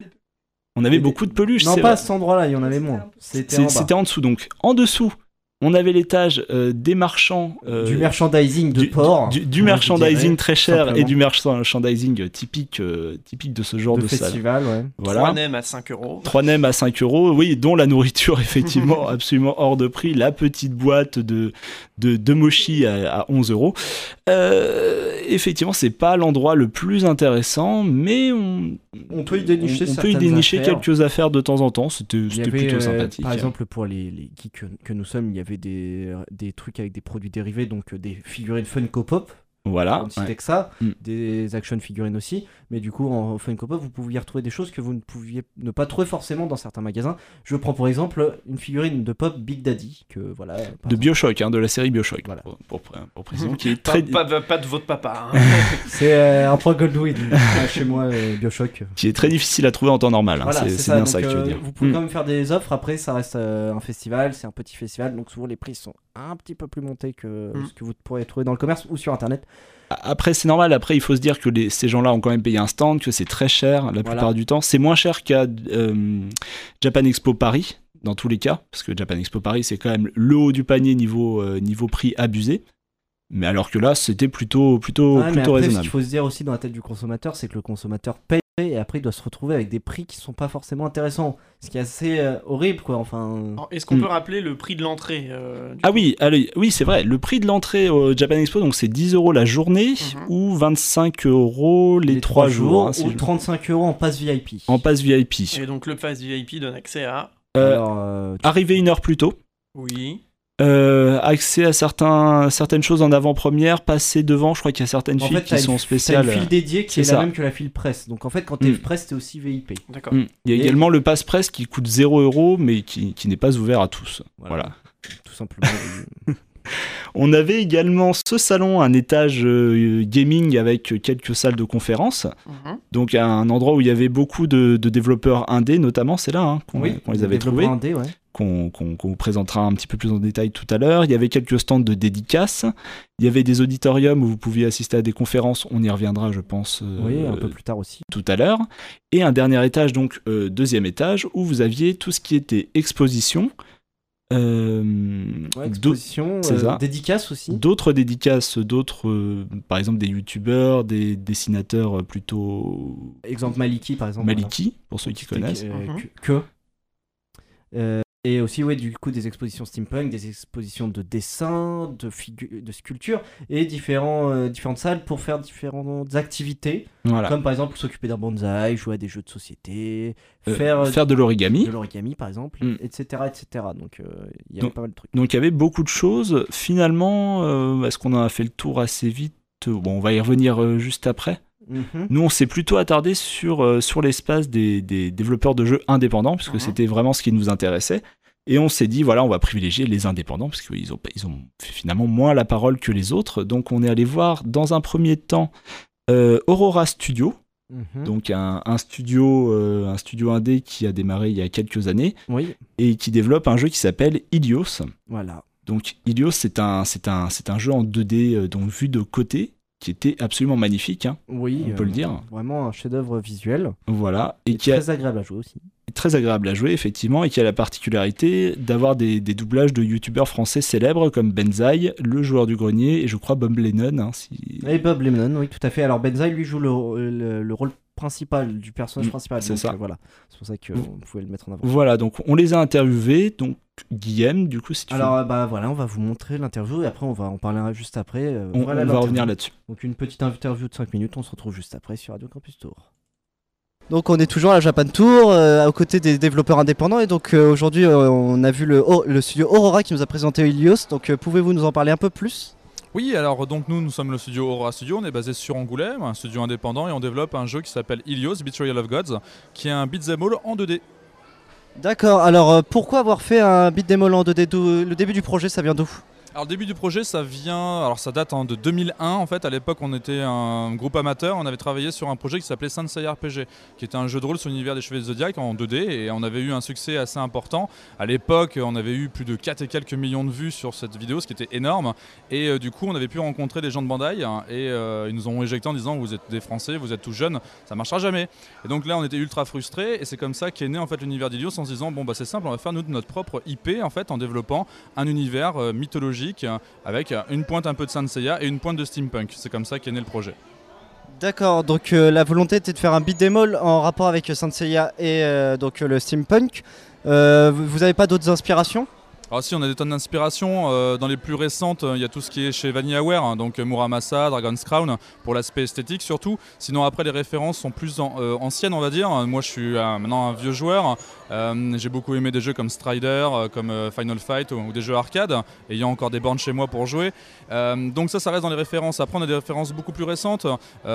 On avait beaucoup de peluches. Non, pas à cet endroit-là, il y en avait moins. C'était en dessous. Donc, en dessous, on avait l'étage des marchands. Du merchandising de port. Du merchandising très cher simplement. Et du merchandising typique de ce genre de festival, salle. Ouais. Voilà. 3 nems à 5 €. 3 nems à 5 €, oui, dont la nourriture, effectivement, absolument hors de prix. La petite boîte de mochi à 11 €. Effectivement, c'est pas l'endroit le plus intéressant, mais on peut y dénicher quelques affaires de temps en temps. C'était plutôt sympathique. Par exemple, pour les geeks que nous sommes, il y avait des trucs avec des produits dérivés, donc des figurines Funko Pop. Voilà. C'était que ça, des action figurines aussi, mais du coup en Funko Pop vous pouviez retrouver des choses que vous ne pouviez ne pas trouver forcément dans certains magasins. Je prends pour exemple une figurine de Pop Big Daddy que voilà de Bioshock, de la série Bioshock, voilà. pour précision, qui est très pas de votre papa. C'est un point Goldwyn chez moi, Bioshock, qui est très difficile à trouver en temps normal. Voilà, c'est bien ça que tu veux dire. Vous pouvez quand même faire des offres. Après, ça reste un festival, c'est un petit festival, donc souvent les prix sont un petit peu plus montés que ce que vous pourrez trouver dans le commerce ou sur internet. Après, c'est normal. Après, il faut se dire que ces gens-là ont quand même payé un stand, que c'est très cher la plupart du temps. C'est moins cher qu'à Japan Expo Paris, dans tous les cas, parce que Japan Expo Paris, c'est quand même le haut du panier niveau prix abusé. Mais alors que là, c'était plutôt raisonnable. Ce qu'il faut se dire aussi dans la tête du consommateur, c'est que le consommateur paye et après il doit se retrouver avec des prix qui sont pas forcément intéressants, ce qui est assez horrible, quoi. Enfin. Alors, est-ce qu'on peut rappeler le prix de l'entrée oui, c'est vrai. Le prix de l'entrée au Japan Expo, donc c'est 10 € la journée ou 25 € les 3 jours, ou 35 € en pass VIP. En pass VIP. Et donc le pass VIP donne accès à arriver 1 heure plus tôt. Oui. Accès à certaines choses en avant-première, passer devant. Je crois qu'il y a certaines files qui sont spéciales. T'as une file dédiée qui est la même que la file presse. Donc en fait, quand t'es presse, t'es aussi VIP. D'accord. Il y a également le pass presse qui coûte 0 € mais qui n'est pas ouvert à tous. Voilà. Tout simplement. On avait également ce salon, un étage gaming avec quelques salles de conférences. Donc un endroit où il y avait beaucoup de développeurs indés, notamment. C'est là qu'on les avait trouvés. Indés, ouais. Qu'on vous présentera un petit peu plus en détail tout à l'heure. Il y avait quelques stands de dédicaces. Il y avait des auditoriums où vous pouviez assister à des conférences. On y reviendra, je pense, un peu plus tard aussi. Tout à l'heure. Et un dernier étage, donc deuxième étage, où vous aviez tout ce qui était exposition. Exposition, dédicaces aussi. D'autres dédicaces, par exemple des youtubeurs, des dessinateurs plutôt... Exemple Maliki, par exemple. Maliki, pour ceux qui connaissent. Et aussi, du coup, des expositions steampunk, des expositions de dessin, de sculpture, et différentes salles pour faire différentes activités. Voilà. Comme par exemple s'occuper d'un bonsaï, jouer à des jeux de société, faire de l'origami. De l'origami, par exemple, etc. Donc, il y avait pas mal de trucs. Donc, il y avait beaucoup de choses. Finalement, est-ce qu'on en a fait le tour assez vite? Bon, on va y revenir juste après. Nous, on s'est plutôt attardé sur l'espace des développeurs de jeux indépendants, puisque c'était vraiment ce qui nous intéressait. Et on s'est dit, voilà, on va privilégier les indépendants, parce qu'ils ont finalement moins la parole que les autres. Donc, on est allé voir, dans un premier temps, Aurora Studio. Donc, un studio indé qui a démarré il y a quelques années, et qui développe un jeu qui s'appelle Ilios. Voilà. Donc, Ilios, c'est un jeu en 2D, donc vu de côté, qui était absolument magnifique, hein, Oui, on peut le dire. Vraiment un chef-d'œuvre visuel. Voilà, et Et qui est très agréable à jouer aussi. très agréable à jouer, effectivement, et qui a la particularité d'avoir des doublages de youtubeurs français célèbres comme Benzaï, le joueur du grenier, et je crois Bob Lennon. Hein, Et Bob Lemon, oui, tout à fait. Alors Benzaï, lui, joue le rôle principal du personnage principal. c'est donc, ça. voilà, c'est pour ça qu'on pouvait le mettre en avant. Voilà, donc on les a interviewés, donc Guillaume, du coup, si tu veux, Alors bah voilà, on va vous montrer l'interview et après on va en parler juste après. on Voilà va l'interview. revenir là-dessus. Donc une petite interview de 5 minutes, on se retrouve juste après sur Radio Campus Tour. Donc on est toujours à la Japan Tour, aux côtés des développeurs indépendants et donc aujourd'hui on a vu le studio Aurora qui nous a présenté Ilios, donc pouvez-vous nous en parler un peu plus ? Oui, alors donc nous sommes le studio Aurora Studio, on est basé sur Angoulême, un studio indépendant et on développe un jeu qui s'appelle Ilios, Betrayal of Gods, qui est un beat'em all en 2D. D'accord, alors pourquoi avoir fait un beat'em all en 2D ? Le début du projet ça vient d'où ? Alors le début du projet ça date de 2001 en fait, à l'époque on était un groupe amateur, on avait travaillé sur un projet qui s'appelait Saint Seiya RPG, qui était un jeu de rôle sur l'univers des Chevaliers du Zodiac en 2D et on avait eu un succès assez important. À l'époque on avait eu plus de 4 et quelques millions de vues sur cette vidéo, ce qui était énorme et du coup on avait pu rencontrer des gens de Bandai et ils nous ont éjectés en disant vous êtes des Français, vous êtes tout jeunes, ça marchera jamais. Et donc là on était ultra frustrés et c'est comme ça qu'est né en fait l'univers d'Ilios en se disant bon bah c'est simple, on va faire notre propre IP en fait en développant un univers mythologique avec une pointe un peu de Saint Seiya et une pointe de steampunk. C'est comme ça qu'est né le projet. D'accord, donc la volonté était de faire un beat'em all en rapport avec Saint Seiya et donc le steampunk. Vous n'avez pas d'autres inspirations ? Alors si on a des tonnes d'inspiration, dans les plus récentes il y a tout ce qui est chez Vanillaware, hein, donc Muramasa, Dragon's Crown pour l'aspect esthétique surtout. Sinon après les références sont plus anciennes on va dire. Moi je suis maintenant un vieux joueur, j'ai beaucoup aimé des jeux comme Strider, comme Final Fight ou des jeux arcade, et il y a encore des bornes chez moi pour jouer. Donc ça reste dans les références. Après on a des références beaucoup plus récentes.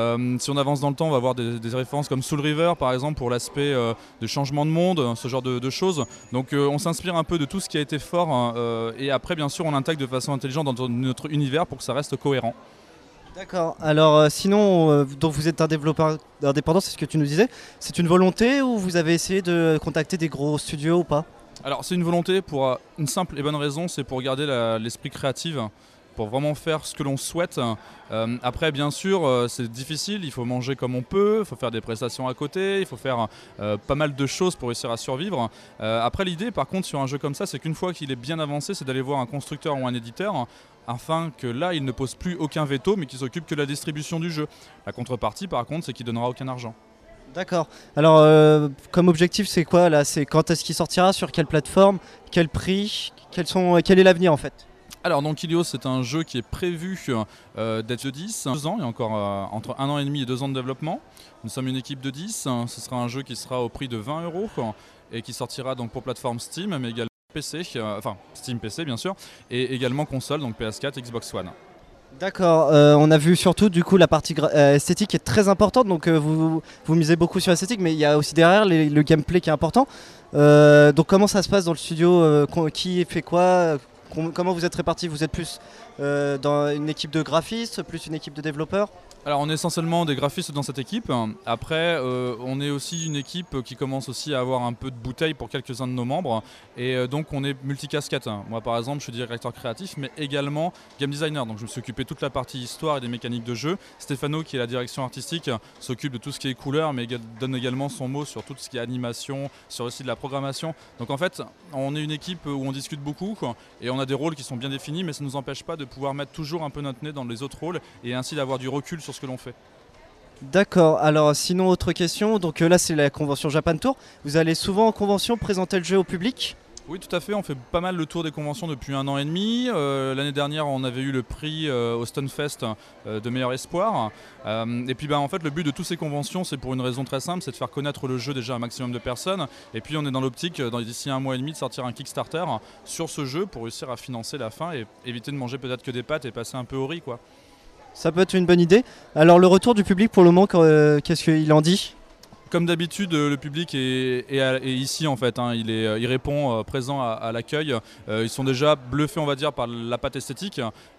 Si on avance dans le temps on va avoir des références comme Soul River par exemple pour l'aspect de changement de monde, ce genre de choses. Donc on s'inspire un peu de tout ce qui a été fort et après bien sûr on l'intègre de façon intelligente dans notre univers pour que ça reste cohérent. D'accord, alors sinon, donc vous êtes un développeur indépendant, c'est ce que tu nous disais. C'est une volonté ou vous avez essayé de contacter des gros studios ou pas ? Alors c'est une volonté pour une simple et bonne raison, c'est pour garder l'esprit créatif, pour vraiment faire ce que l'on souhaite. Après bien sûr c'est difficile, il faut manger comme on peut, il faut faire des prestations à côté, il faut faire pas mal de choses pour réussir à survivre. Après l'idée par contre sur un jeu comme ça, c'est qu'une fois qu'il est bien avancé, c'est d'aller voir un constructeur ou un éditeur afin que là il ne pose plus aucun veto mais qu'il s'occupe que de la distribution du jeu. La contrepartie par contre c'est qu'il donnera aucun argent. D'accord, alors comme objectif c'est quoi là ? C'est quand est-ce qu'il sortira, sur quelle plateforme, quel prix, quel est l'avenir en fait ? Alors donc Ilios c'est un jeu qui est prévu d'être de 10, 2 ans, il y a encore entre 1 an et demi et 2 ans de développement. Nous sommes une équipe de 10, ce sera un jeu qui sera au prix de 20 € et qui sortira donc pour plateforme Steam mais également PC, enfin Steam PC bien sûr, et également console, donc PS4, Xbox One. D'accord, on a vu surtout du coup la partie esthétique est très importante, donc vous misez beaucoup sur l'esthétique, mais il y a aussi derrière le gameplay qui est important. Donc comment ça se passe dans le studio, qui fait quoi, comment vous êtes répartis ? Vous êtes plus dans une équipe de graphistes, plus une équipe de développeurs ? Alors on est essentiellement des graphistes dans cette équipe. Après on est aussi une équipe qui commence aussi à avoir un peu de bouteille pour quelques-uns de nos membres. Et donc on est multicasquette. Moi par exemple je suis directeur créatif mais également game designer. Donc je me suis occupé de toute la partie histoire et des mécaniques de jeu. Stéphano qui est la direction artistique s'occupe de tout ce qui est couleur mais donne également son mot sur tout ce qui est animation, sur aussi de la programmation. Donc en fait on est une équipe où on discute beaucoup et on a des rôles qui sont bien définis mais ça ne nous empêche pas de pouvoir mettre toujours un peu notre nez dans les autres rôles et ainsi d'avoir du recul sur ce que l'on fait. D'accord, alors sinon autre question, donc là c'est la convention Japan Tour, vous allez souvent en convention présenter le jeu au public ? Oui tout à fait, on fait pas mal le tour des conventions depuis 1 an et demi. L'année dernière on avait eu le prix au Stunfest de meilleur espoir. Et puis en fait le but de toutes ces conventions c'est pour une raison très simple, c'est de faire connaître le jeu déjà à un maximum de personnes. Et puis on est dans l'optique d'ici 1 mois et demi de sortir un Kickstarter sur ce jeu pour réussir à financer la fin et éviter de manger peut-être que des pâtes et passer un peu au riz quoi. Ça peut être une bonne idée. Alors le retour du public pour le moment, qu'est-ce qu'il en dit ? Comme d'habitude, le public est ici en fait, hein. Il répond présent à l'accueil. Ils sont déjà bluffés on va dire par la patte esthétique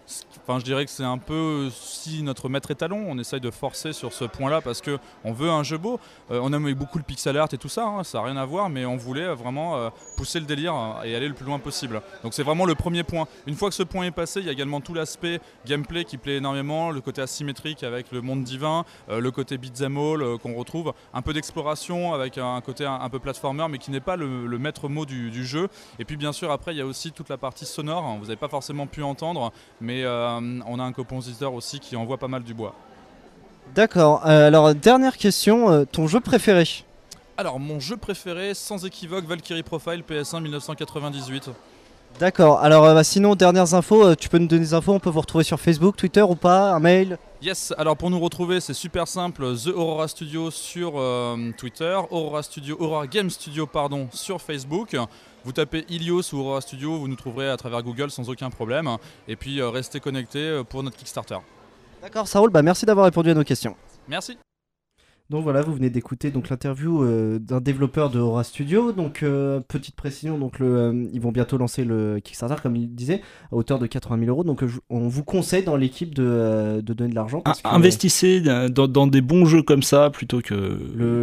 Enfin, je dirais que c'est un peu aussi notre maître étalon. On essaye de forcer sur ce point-là parce qu'on veut un jeu beau. On aime beaucoup le pixel art et tout ça, hein, ça n'a rien à voir, mais on voulait vraiment pousser le délire et aller le plus loin possible. Donc c'est vraiment le premier point. Une fois que ce point est passé, il y a également tout l'aspect gameplay qui plaît énormément, le côté asymétrique avec le monde divin, le côté beat'em all qu'on retrouve, un peu d'exploration avec un côté un peu platformer, mais qui n'est pas le maître mot du jeu. Et puis bien sûr, après, il y a aussi toute la partie sonore. Vous n'avez pas forcément pu entendre, mais on a un compositeur aussi qui envoie pas mal du bois. D'accord, alors dernière question, ton jeu préféré? Alors mon jeu préféré, sans équivoque, Valkyrie Profile PS1 1998. D'accord, alors sinon dernières infos, tu peux nous donner des infos, on peut vous retrouver sur Facebook, Twitter ou pas, un mail? Yes, alors pour nous retrouver c'est super simple, The Aurora Studio sur Twitter, Aurora Game Studio pardon, sur Facebook. Vous tapez Ilios ou Aurora Studio, vous nous trouverez à travers Google sans aucun problème. Et puis restez connectés pour notre Kickstarter. D'accord, ça roule, merci d'avoir répondu à nos questions. Merci. Donc voilà, vous venez d'écouter donc l'interview d'un développeur de Aurora Studio. Donc petite précision, donc ils vont bientôt lancer le Kickstarter comme il disait à hauteur de 80 000 €. Donc on vous conseille dans l'équipe de donner de l'argent. Investissez dans des bons jeux comme ça plutôt que.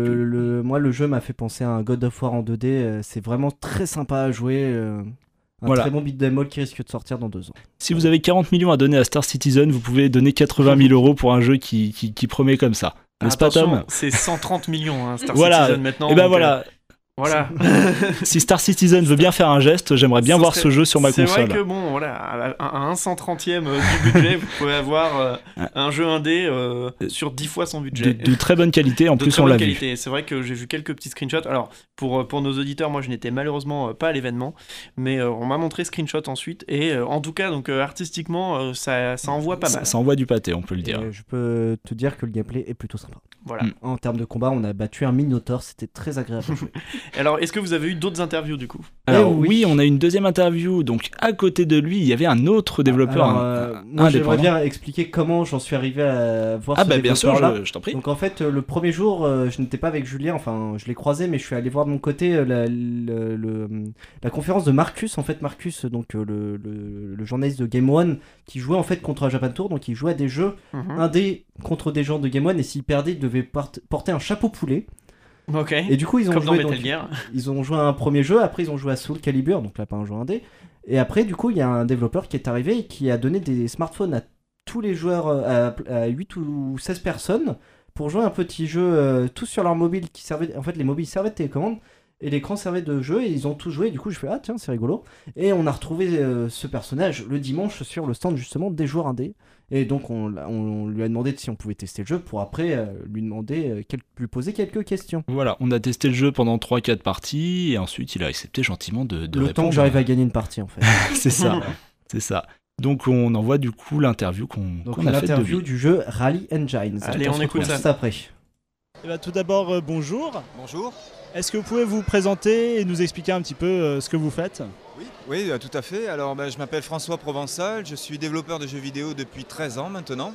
Moi le jeu m'a fait penser à un God of War en 2D. C'est vraiment très sympa à jouer. Très bon beat'em all qui risque de sortir dans 2 ans. Si vous avez 40 millions à donner à Star Citizen, vous pouvez donner 80 000 € pour un jeu qui promet comme ça. N'est-ce pas, Tom ? C'est 130 millions, hein, Star voilà. Citizen maintenant. Et ben voilà. Voilà. Si Star Citizen veut bien faire un geste, j'aimerais bien voir ce jeu sur ma console. C'est vrai que bon, voilà, à 1/130e du budget, vous pouvez avoir un jeu indé sur 10 fois son budget. De très bonne qualité, en plus on l'a vu. C'est vrai que j'ai vu quelques petits screenshots. Alors, pour nos auditeurs, moi je n'étais malheureusement pas à l'événement, mais on m'a montré screenshots ensuite, et en tout cas, donc artistiquement, ça envoie pas mal. Ça envoie du pâté, on peut le dire. Je peux te dire que le gameplay est plutôt sympa. Voilà. En termes de combat, on a battu un Minotaur, c'était très agréable à jouer. Alors, est-ce que vous avez eu d'autres interviews du coup ? Alors oui, on a une deuxième interview. Donc à côté de lui, il y avait un autre développeur. Moi, j'aimerais bien expliquer comment j'en suis arrivé à voir ce développeur-là. Bien sûr, je t'en prie. Donc en fait, le premier jour, je n'étais pas avec Julien. Enfin, je l'ai croisé, mais je suis allé voir de mon côté la conférence de Marcus. En fait, Marcus, donc le journaliste de Game One, qui jouait en fait contre un Japan Tour. Donc il jouait à des jeux indés contre des gens de Game One, et s'il perdait, il devait porter un chapeau poulet. Ok. Et du coup, ils ont comme joué. Dans Metal Gear. Ils ont joué à un premier jeu. Après, ils ont joué à Soul Calibur. Donc là, pas un jeu indé. Et après, du coup, il y a un développeur qui est arrivé et qui a donné des smartphones à tous les joueurs, à 8 ou 16 personnes, pour jouer un petit jeu, tous sur leur mobile qui servait. En fait, les mobiles servaient de télécommande. Et l'écran servait de jeu, et ils ont tous joué. Et du coup, je fais tiens, c'est rigolo. Et on a retrouvé ce personnage le dimanche sur le stand justement des joueurs indés. Et donc on lui a demandé si on pouvait tester le jeu pour après lui poser quelques questions. Voilà, on a testé le jeu pendant 3-4 parties et ensuite il a accepté gentiment de répondre. Le temps que j'arrive à gagner une partie en fait. C'est ça, c'est ça. Donc on envoie du coup l'interview qu'on a faite de lui. L'interview du jeu Rally Engines. Allez, on écoute ça après. Et bah, tout d'abord, bonjour. Bonjour. Est-ce que vous pouvez vous présenter et nous expliquer un petit peu ce que vous faites ? Oui, tout à fait. Alors, je m'appelle François Provençal, je suis développeur de jeux vidéo depuis 13 ans maintenant.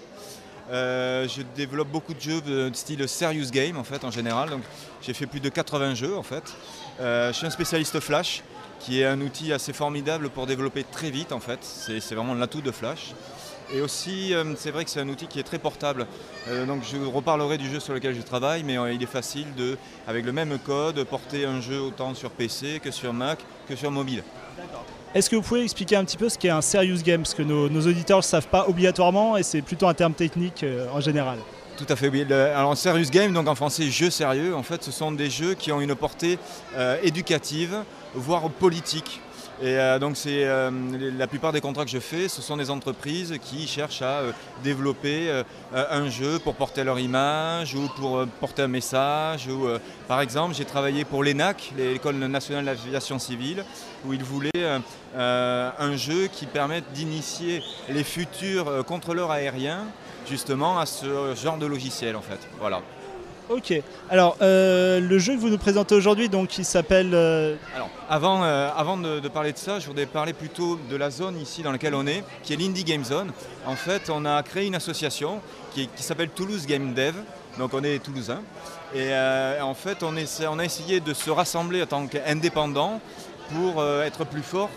Je développe beaucoup de jeux de style serious game en fait en général. Donc, j'ai fait plus de 80 jeux en fait. Je suis un spécialiste Flash, qui est un outil assez formidable pour développer très vite en fait. C'est vraiment l'atout de Flash. Et aussi, c'est vrai que c'est un outil qui est très portable. Donc je reparlerai du jeu sur lequel je travaille, mais il est facile de, avec le même code, porter un jeu autant sur PC que sur Mac, que sur mobile. D'accord. Est-ce que vous pouvez expliquer un petit peu ce qu'est un serious game ? Parce que nos auditeurs ne le savent pas obligatoirement, et c'est plutôt un terme technique en général. Tout à fait, oui. Alors serious game, donc en français jeu sérieux, en fait ce sont des jeux qui ont une portée éducative, voire politique. Et donc la plupart des contrats que je fais, ce sont des entreprises qui cherchent à développer un jeu pour porter leur image ou pour porter un message. Par exemple, j'ai travaillé pour l'ENAC, l'École nationale d'aviation civile, où ils voulaient un jeu qui permette d'initier les futurs contrôleurs aériens justement à ce genre de logiciel en fait. Voilà. Ok, alors le jeu que vous nous présentez aujourd'hui, donc il s'appelle... Alors, avant de parler de ça, je voudrais parler plutôt de la zone ici dans laquelle on est, qui est l'Indie Game Zone. En fait, on a créé une association qui s'appelle Toulouse Game Dev, donc on est toulousains. Et en fait, on a essayé de se rassembler en tant qu'indépendants pour être plus forts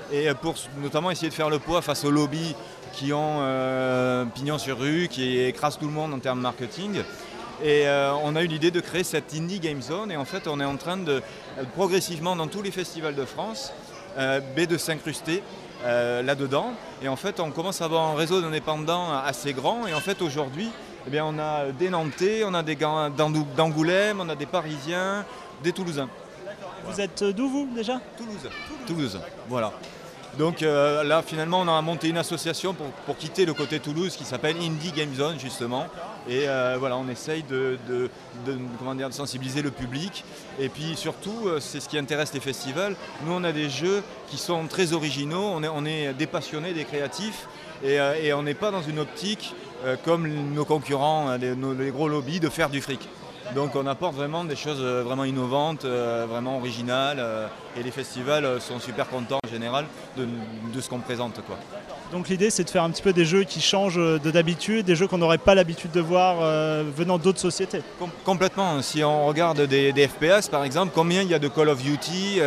et pour notamment essayer de faire le poids face aux lobbies qui ont pignon sur rue, qui écrasent tout le monde en termes marketing. Et on a eu l'idée de créer cette Indie Game Zone, et en fait on est en train de progressivement dans tous les festivals de France de s'incruster là-dedans. Et en fait on commence à avoir un réseau d'indépendants assez grand, et en fait aujourd'hui eh bien, on a des Nantais, on a des gars d'Angoulême, on a des Parisiens, des Toulousains. Vous êtes d'où vous déjà ? Toulouse, voilà. Donc là finalement on a monté une association pour quitter le côté Toulouse qui s'appelle Indie Game Zone justement, et voilà, on essaye de sensibiliser le public, et puis surtout c'est ce qui intéresse les festivals. Nous on a des jeux qui sont très originaux, on est des passionnés, des créatifs, et on n'est pas dans une optique comme nos concurrents, les gros lobbies, de faire du fric. Donc on apporte vraiment des choses vraiment innovantes, vraiment originales, et les festivals sont super contents en général de ce qu'on présente, quoi. Donc l'idée c'est de faire un petit peu des jeux qui changent de d'habitude, des jeux qu'on n'aurait pas l'habitude de voir venant d'autres sociétés. Complètement, si on regarde des FPS par exemple, combien il y a de Call of Duty,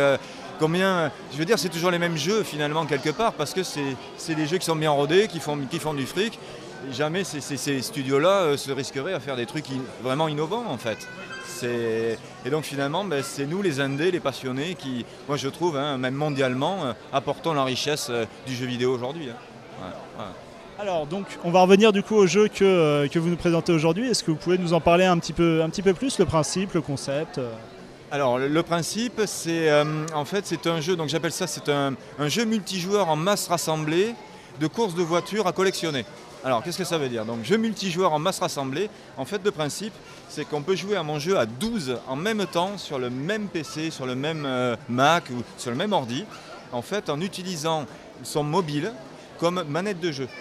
je veux dire c'est toujours les mêmes jeux finalement quelque part, parce que c'est des jeux qui sont bien rodés, qui font du fric. Jamais ces studios-là se risqueraient à faire des trucs vraiment innovants en fait. Et donc finalement, c'est nous les indés, les passionnés qui, moi je trouve, même mondialement, apportons la richesse du jeu vidéo aujourd'hui. Ouais. Alors donc on va revenir du coup au jeu que vous nous présentez aujourd'hui. Est-ce que vous pouvez nous en parler un petit peu plus, le principe, le concept ? Alors le principe c'est en fait c'est un jeu, donc j'appelle ça, c'est un jeu multijoueur en masse rassemblée de courses de voitures à collectionner. Alors, qu'est-ce que ça veut dire ? Donc, jeu multijoueur en masse rassemblée. En fait, le principe, c'est qu'on peut jouer à mon jeu à 12 en même temps sur le même PC, sur le même Mac ou sur le même ordi, en fait, en utilisant son mobile comme manette de jeu.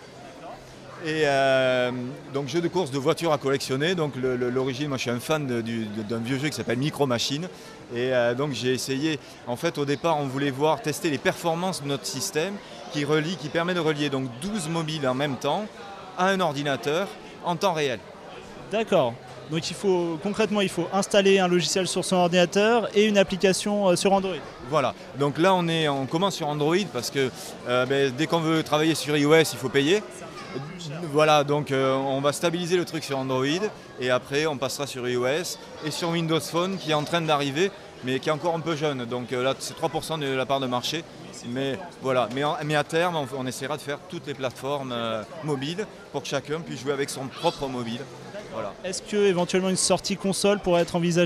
Et donc, jeu de course de voitures à collectionner. Donc, l'origine, moi, je suis un fan d'un vieux jeu qui s'appelle Micro Machines. Et donc, j'ai essayé, en fait, au départ, on voulait tester les performances de notre système qui permet de relier donc 12 mobiles en même temps à un ordinateur en temps réel. D'accord. Donc concrètement, il faut installer un logiciel sur son ordinateur et une application sur Android. Voilà. Donc là, on commence sur Android parce que dès qu'on veut travailler sur iOS, il faut payer. Voilà, donc on va stabiliser le truc sur Android, et après on passera sur iOS et sur Windows Phone qui est en train d'arriver, mais qui est encore un peu jeune. Donc là, c'est 3% de la part de marché. Mais voilà, mais à terme, on essaiera de faire toutes les plateformes mobiles pour que chacun puisse jouer avec son propre mobile. Voilà. Est-ce qu'éventuellement une sortie console pourrait être envisagée ?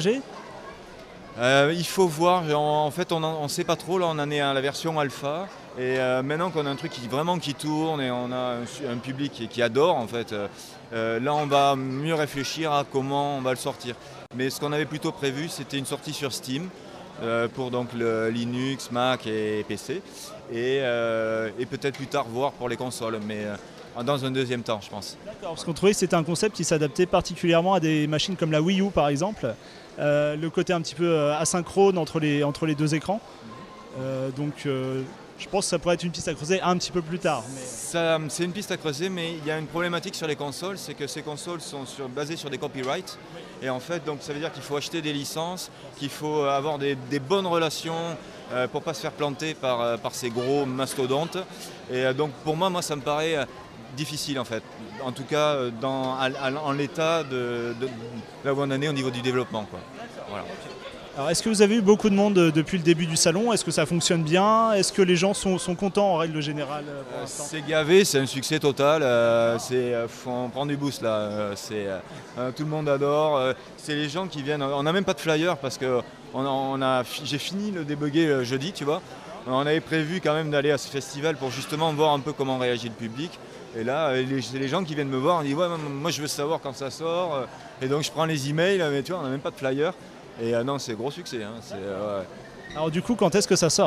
Il faut voir, en fait on ne sait pas trop, là on en est à la version alpha, et maintenant qu'on a un truc qui tourne et on a un public qui adore en fait, là on va mieux réfléchir à comment on va le sortir. Mais ce qu'on avait plutôt prévu, c'était une sortie sur Steam, pour donc le Linux, Mac et PC, et peut-être plus tard voir pour les consoles, mais dans un deuxième temps je pense. D'accord, parce qu'on trouvait que c'était un concept qui s'adaptait particulièrement à des machines comme la Wii U par exemple, le côté un petit peu asynchrone entre les deux écrans, je pense que ça pourrait être une piste à creuser un petit peu plus tard. C'est une piste à creuser, mais il y a une problématique sur les consoles, c'est que ces consoles sont basées sur des copyrights. Et en fait, donc, ça veut dire qu'il faut acheter des licences, qu'il faut avoir des bonnes relations pour ne pas se faire planter par ces gros mastodontes. Et donc pour moi ça me paraît difficile en fait. En tout cas, en l'état de là où on en est au niveau du développement, quoi. Voilà. Alors, est-ce que vous avez eu beaucoup de monde depuis le début du salon ? Est-ce que ça fonctionne bien ? Est-ce que les gens sont contents en règle générale pour l'instant ? C'est gavé, c'est un succès total. On prend du boost là. Tout le monde adore. C'est les gens qui viennent. On n'a même pas de flyer parce que j'ai fini le débugger jeudi, tu vois. On avait prévu quand même d'aller à ce festival pour justement voir un peu comment réagit le public. Et là, c'est les gens qui viennent me voir. On dit ouais, moi je veux savoir quand ça sort. Et donc je prends les emails, mais tu vois, on n'a même pas de flyer. Et non, c'est gros succès. Ouais. Alors du coup, quand est-ce que ça sort ?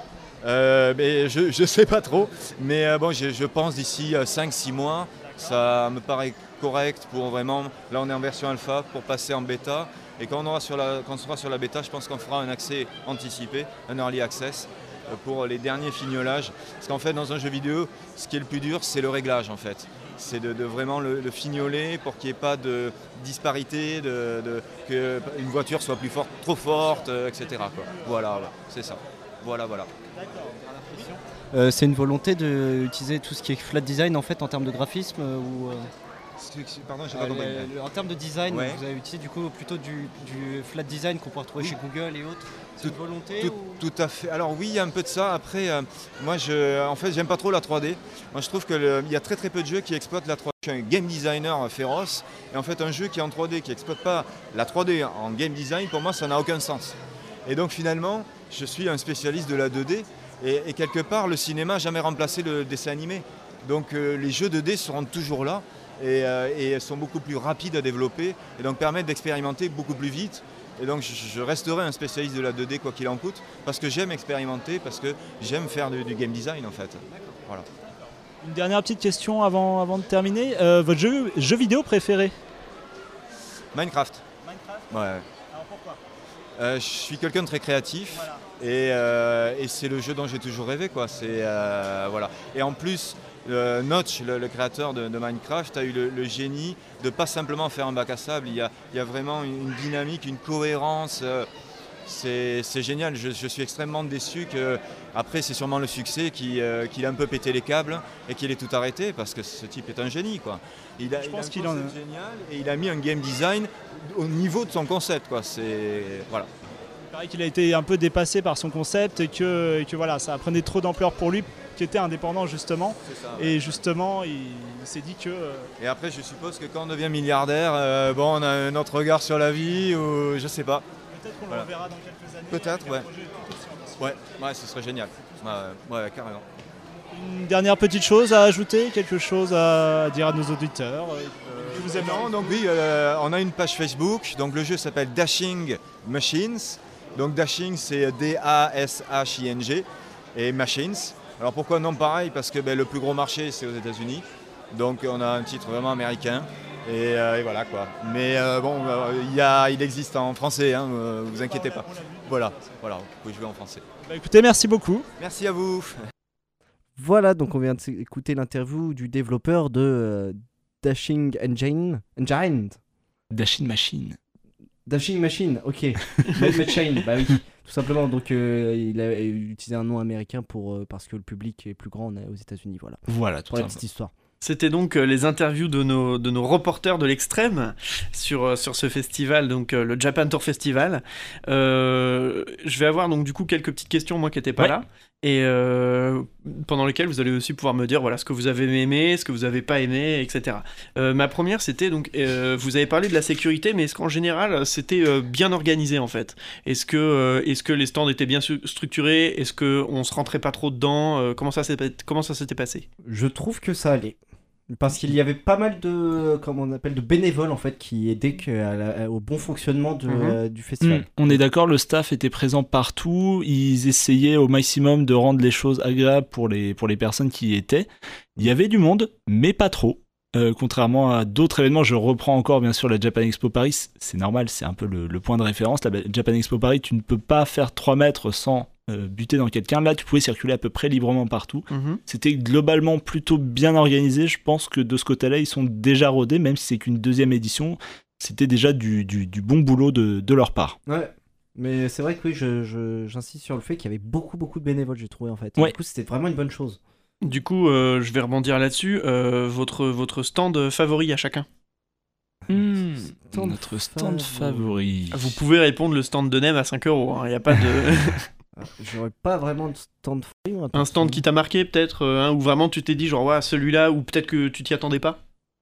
Je sais pas trop, mais je pense d'ici 5-6 mois, ça me paraît correct pour vraiment, là on est en version alpha, pour passer en bêta. Et quand on sera sur la bêta, je pense qu'on fera un accès anticipé, un early access, pour les derniers fignolages. Parce qu'en fait, dans un jeu vidéo, ce qui est le plus dur, c'est le réglage en fait. C'est de vraiment le fignoler pour qu'il n'y ait pas de disparité, qu'une voiture soit plus forte, trop forte, etc. quoi. Voilà, c'est ça. Voilà. C'est une volonté d'utiliser tout ce qui est flat design en fait en termes de graphisme ou Pardon, j'ai pas compris. en termes de design, Ouais. vous avez utilisé du coup plutôt du flat design qu'on peut retrouver chez Google et autres. C'est une volonté Tout à fait. Alors oui, il y a un peu de ça. Après, moi, en fait, j'aime pas trop la 3D. Moi, je trouve qu'il y a très très peu de jeux qui exploitent la 3D. Je suis un game designer féroce. Et en fait, un jeu qui est en 3D, qui exploite pas la 3D en game design, pour moi, ça n'a aucun sens. Et donc finalement, je suis un spécialiste de la 2D. Et quelque part, le cinéma n'a jamais remplacé le dessin animé. Donc les jeux 2D seront toujours là. Et sont beaucoup plus rapides à développer et donc permettent d'expérimenter beaucoup plus vite. Et donc je resterai un spécialiste de la 2D quoi qu'il en coûte, parce que j'aime expérimenter, parce que j'aime faire du game design en fait. Voilà. Une dernière petite question avant de terminer. Votre jeu vidéo préféré? Minecraft. Ouais. Alors pourquoi? Je suis quelqu'un de très créatif. Voilà. Et c'est le jeu dont j'ai toujours rêvé quoi. Voilà. Et en plus, Notch, le créateur de Minecraft, a eu le génie de pas simplement faire un bac à sable. Il y a vraiment une dynamique, une cohérence. C'est génial. Je suis extrêmement déçu que après c'est sûrement le succès qu'il a un peu pété les câbles et qu'il ait tout arrêté parce que ce type est un génie quoi. Je pense qu'il en est génial et il a mis un game design au niveau de son concept quoi. Voilà. Il paraît qu'il a été un peu dépassé par son concept et que voilà, ça prenait trop d'ampleur pour lui, qui était indépendant justement. C'est ça. Et justement, il s'est dit que... Et après, je suppose que quand on devient milliardaire, on a un autre regard sur la vie, ou je sais pas. Peut-être qu'on Voilà. le reverra dans quelques années. Peut-être, avec un ouais. projet tout aussi ambitieux. Ouais, ce serait génial. Ouais, carrément. Une dernière petite chose à ajouter, quelque chose à dire à nos auditeurs que vous aimez. Non, donc oui, on a une page Facebook. Donc le jeu s'appelle Dashing Machines. Donc Dashing, c'est D-A-S-H-I-N-G et Machines. Alors pourquoi non pareil? Parce que le plus gros marché, c'est aux États-Unis. Donc on a un titre vraiment américain. Et voilà quoi. Mais il existe en français, hein, vous inquiétez pas. Voilà, vous pouvez jouer en français. Bah, écoutez, merci beaucoup. Merci à vous. Voilà, donc on vient d'écouter l'interview du développeur de Dashing Engine. Dashing Machine. Dashing Machine, ok. Machine, bah oui, tout simplement. Donc il a utilisé un nom américain parce que le public est plus grand aux États-Unis, voilà. Voilà, tout Pour la simplement. petite histoire. C'était donc les interviews de nos reporters de l'extrême sur ce festival, donc le Japan Tour Festival. Je vais avoir donc du coup quelques petites questions, moi qui n'étais pas là, et pendant lesquelles vous allez aussi pouvoir me dire voilà ce que vous avez aimé, ce que vous n'avez pas aimé, etc. Ma première, c'était donc vous avez parlé de la sécurité, mais est-ce qu'en général c'était bien organisé en fait? Est-ce que les stands étaient bien structurés? Est-ce qu'on se rentrait pas trop dedans? Comment ça s'était passé? Je trouve que ça allait. Parce qu'il y avait pas mal de bénévoles en fait qui aidaient au bon fonctionnement du festival. On est d'accord, le staff était présent partout, ils essayaient au maximum de rendre les choses agréables pour les personnes qui y étaient. Il y avait du monde, mais pas trop. Contrairement à d'autres événements, je reprends encore bien sûr la Japan Expo Paris, c'est normal, c'est un peu le point de référence. La Japan Expo Paris, tu ne peux pas faire 3 mètres sans buter dans quelqu'un. Là, tu pouvais circuler à peu près librement partout. C'était globalement plutôt bien organisé. Je pense que de ce côté-là, ils sont déjà rodés, même si c'est qu'une 2e édition. C'était déjà du bon boulot de leur part. Ouais, mais c'est vrai que oui, j'insiste sur le fait qu'il y avait beaucoup de bénévoles, j'ai trouvé en fait. Ouais. Du coup, c'était vraiment une bonne chose. Du coup, je vais rebondir là-dessus. Votre stand favori à chacun? Notre stand favori. Vous pouvez répondre le stand de Nem à 5 €. Il n'y a pas de... J'aurais pas vraiment de stand favori. Un stand qui t'a marqué peut-être, où vraiment tu t'es dit genre ouais, celui-là, ou peut-être que tu t'y attendais pas?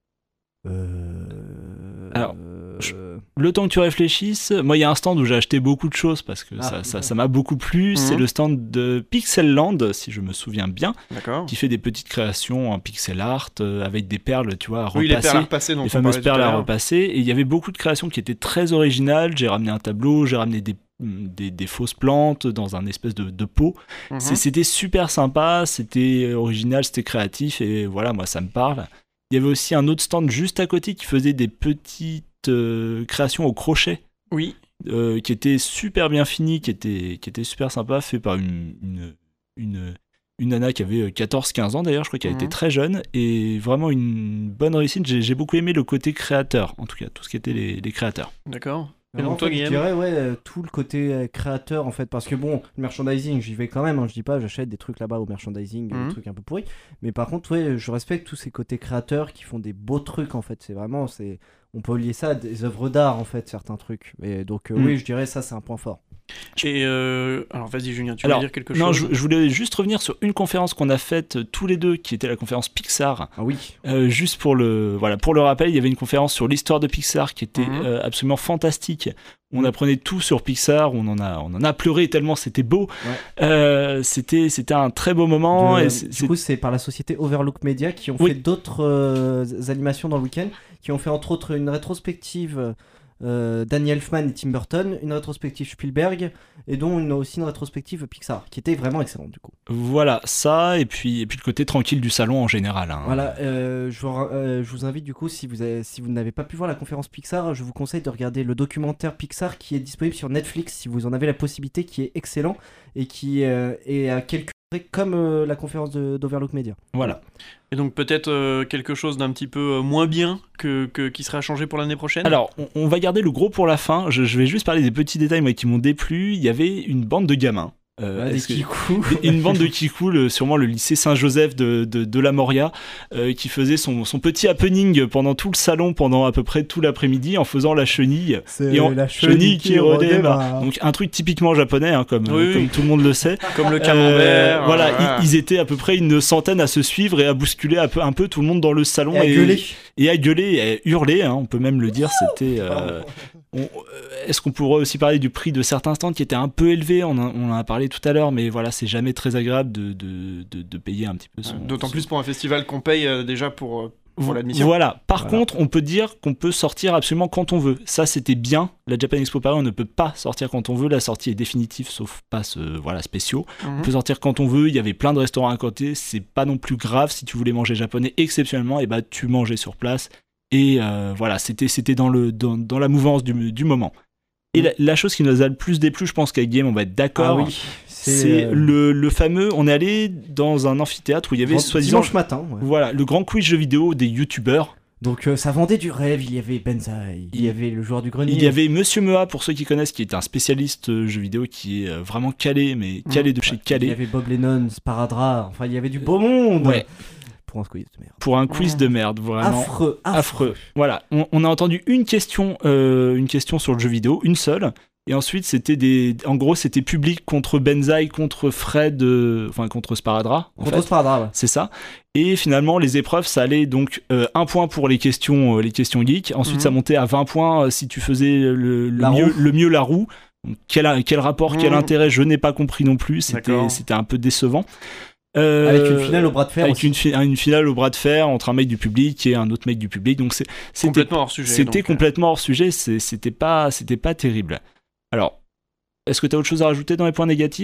Alors, le temps que tu réfléchisses, moi il y a un stand où j'ai acheté beaucoup de choses parce que ça m'a beaucoup plu. C'est le stand de Pixelland, si je me souviens bien. D'accord. Qui fait des petites créations en pixel art avec des perles, tu vois, à repasser. Oui, les perles à repasser, donc les fameuses perles à repasser. Et il y avait beaucoup de créations qui étaient très originales. J'ai ramené un tableau, j'ai ramené des fausses plantes dans un espèce de pot. C'était super sympa, c'était original, c'était créatif et voilà, moi ça me parle. Il y avait aussi un autre stand juste à côté qui faisait des petites créations au crochet. Oui. Qui étaient super bien finies, qui étaient super sympa, fait par une nana qui avait 14-15 ans d'ailleurs, je crois qu'elle était très jeune, et vraiment une bonne réussite. J'ai beaucoup aimé le côté créateur, en tout cas, tout ce qui était les créateurs. D'accord. Et donc En toi, fait, je Guillaume dirais tout le côté créateur en fait, parce que bon, le merchandising, j'y vais quand même, hein, je dis pas, j'achète des trucs là-bas au merchandising, des trucs un peu pourris, mais par contre, je respecte tous ces côtés créateurs qui font des beaux trucs en fait, on peut lier ça à des œuvres d'art en fait, certains trucs, et donc oui, je dirais ça c'est un point fort. Et alors vas-y Julien, tu veux dire quelque chose? Non, je voulais juste revenir sur une conférence qu'on a faite tous les deux, qui était la conférence Pixar. Ah oui. Juste pour le rappel, il y avait une conférence sur l'histoire de Pixar qui était absolument fantastique. On apprenait tout sur Pixar, on en a pleuré tellement c'était beau. Ouais. C'était un très beau moment. Du coup, c'est par la société Overlook Media qui ont fait d'autres animations dans le week-end, qui ont fait entre autres une rétrospective Danny Elfman et Tim Burton, une rétrospective Spielberg, et dont aussi une rétrospective Pixar, qui était vraiment excellente du coup. Voilà, ça, et puis le côté tranquille du salon en général. Hein. Voilà, je vous invite du coup, si vous n'avez pas pu voir la conférence Pixar, je vous conseille de regarder le documentaire Pixar qui est disponible sur Netflix, si vous en avez la possibilité, qui est excellent, et qui est à quelques comme la conférence d'Overlook Media. Voilà. Et donc peut-être quelque chose d'un petit peu moins bien qui sera changé pour l'année prochaine. Alors, on va garder le gros pour la fin. Je vais juste parler des petits détails moi, qui m'ont déplu. Il y avait une bande de gamins. Une bande de kikous, sûrement le lycée Saint-Joseph de la Moria, qui faisait son petit happening pendant tout le salon, pendant à peu près tout l'après-midi, en faisant la chenille. C'est la chenille qui redémarre. Donc un truc typiquement japonais, hein, comme tout le monde le sait. Comme le camembert. Voilà, ils étaient à peu près une centaine à se suivre et à bousculer un peu tout le monde dans le salon. Et à gueuler. Et à gueuler, et à hurler, hein, on peut même le dire, c'était... Est-ce qu'on pourrait aussi parler du prix de certains stands qui étaient un peu élevés, on en a parlé tout à l'heure, mais voilà, c'est jamais très agréable de payer un petit peu son... D'autant plus pour un festival qu'on paye déjà pour l'admission. Voilà, par contre, on peut dire qu'on peut sortir absolument quand on veut. Ça, c'était bien. La Japan Expo Paris, on ne peut pas sortir quand on veut. La sortie est définitive, sauf pass spéciaux. On peut sortir quand on veut. Il y avait plein de restaurants à côté. C'est pas non plus grave. Si tu voulais manger japonais exceptionnellement, et bah, tu mangeais sur place. Et voilà, c'était dans la mouvance du moment. Et la chose qui nous a le plus déplu, je pense qu'avec Game, on va être d'accord. Ah oui, c'est le fameux. On est allé dans un amphithéâtre où il y avait soi-disant. Dimanche matin. Ouais. Voilà, le grand quiz jeux vidéo des youtubeurs. Donc ça vendait du rêve, il y avait Benzaï, il y avait le joueur du grenier. Il y avait Monsieur Mea, pour ceux qui connaissent, qui est un spécialiste jeux vidéo, qui est vraiment calé, mais calé de chez calé. Il y avait Bob Lennon, Sparadrap, enfin il y avait du beau monde. Ouais. Pour un quiz de merde. Pour un quiz de merde, vraiment. Affreux. Voilà, on a entendu une question sur le jeu vidéo, une seule. Et ensuite, en gros, c'était public contre Benzaï, contre Fred, contre Sparadrap. Contre Sparadrap, ouais. C'est ça. Et finalement, les épreuves, ça allait donc 1 point pour les questions geeks. Ensuite, ça montait à 20 points si tu faisais le mieux la roue. Donc, quel rapport, quel intérêt, je n'ai pas compris non plus. C'était un peu décevant. Avec une finale au bras de fer. Avec une finale au bras de fer entre un mec du public et un autre mec du public. Donc c'était complètement hors sujet. C'était complètement hors sujet. C'était pas terrible. Alors, est-ce que tu as autre chose à rajouter dans les points négatifs ?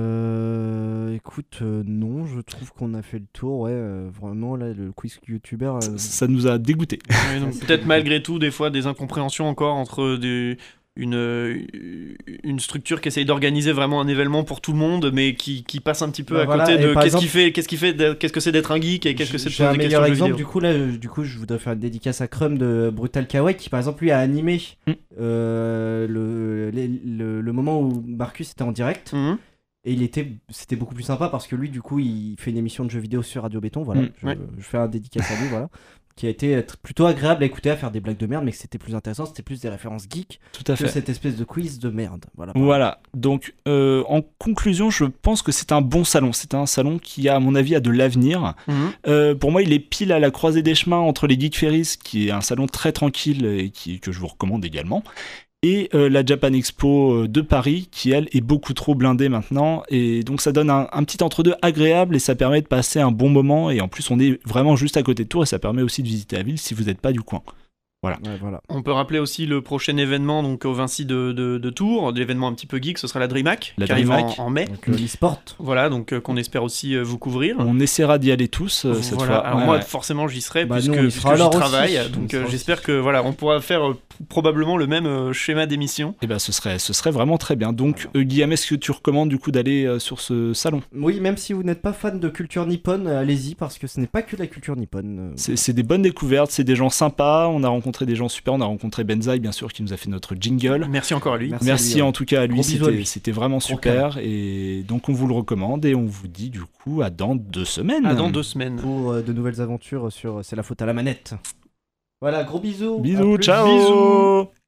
Écoute, non, je trouve qu'on a fait le tour. Ouais, vraiment, là, le quiz youtubeur. Ça nous a dégoûté. Ouais, donc, peut-être malgré tout, des fois, des incompréhensions encore entre une structure qui essaye d'organiser vraiment un événement pour tout le monde, mais qui passe un petit peu côté de qu'est-ce que c'est d'être un geek et qu'est-ce que c'est de poser des questions. J'ai un meilleur exemple, du coup, je voudrais faire une dédicace à Crum de Brutal Kawaii, qui par exemple lui a animé le moment où Marcus était en direct. Et c'était beaucoup plus sympa parce que lui, du coup, il fait une émission de jeux vidéo sur Radio Béton. Voilà, je fais un dédicace à lui, voilà. Qui a été plutôt agréable à écouter, à faire des blagues de merde, mais que c'était plus intéressant, c'était plus des références geeks que cette espèce de quiz de merde. Voilà. Donc en conclusion, je pense que c'est un bon salon. C'est un salon qui, à mon avis, a de l'avenir. Pour moi, il est pile à la croisée des chemins entre les Geek Ferries, qui est un salon très tranquille et que je vous recommande également, et la Japan Expo de Paris, qui elle est beaucoup trop blindée maintenant, et donc ça donne un petit entre-deux agréable et ça permet de passer un bon moment, et en plus on est vraiment juste à côté de Tours et ça permet aussi de visiter la ville si vous n'êtes pas du coin. Voilà. On peut rappeler aussi le prochain événement donc au Vinci de Tours, l'événement un petit peu geek, ce sera la DreamHack qui arrive en mai. Donc l'e-sport. Voilà, donc qu'on espère aussi vous couvrir. On essaiera d'y aller tous cette fois. Alors moi forcément j'y serai puisque je travaille, donc j'espère que on pourra faire probablement le même schéma d'émission. Et ce serait vraiment très bien. Donc Guillaume, est-ce que tu recommandes du coup d'aller sur ce salon ? Oui, même si vous n'êtes pas fan de culture nippone, allez-y parce que ce n'est pas que de la culture nippone. C'est des bonnes découvertes, c'est des gens sympas, on a rencontré rencontré des gens super. On a rencontré Benzaï, bien sûr, qui nous a fait notre jingle. Merci encore à lui. Merci en tout cas à lui, Gros bisous à lui. c'était vraiment super. Et donc on vous le recommande et on vous dit du coup à dans 2 semaines. À dans 2 semaines. Pour de nouvelles aventures sur C'est la faute à la manette. Voilà, gros bisous. À Bisous, plus. ciao. Bisous.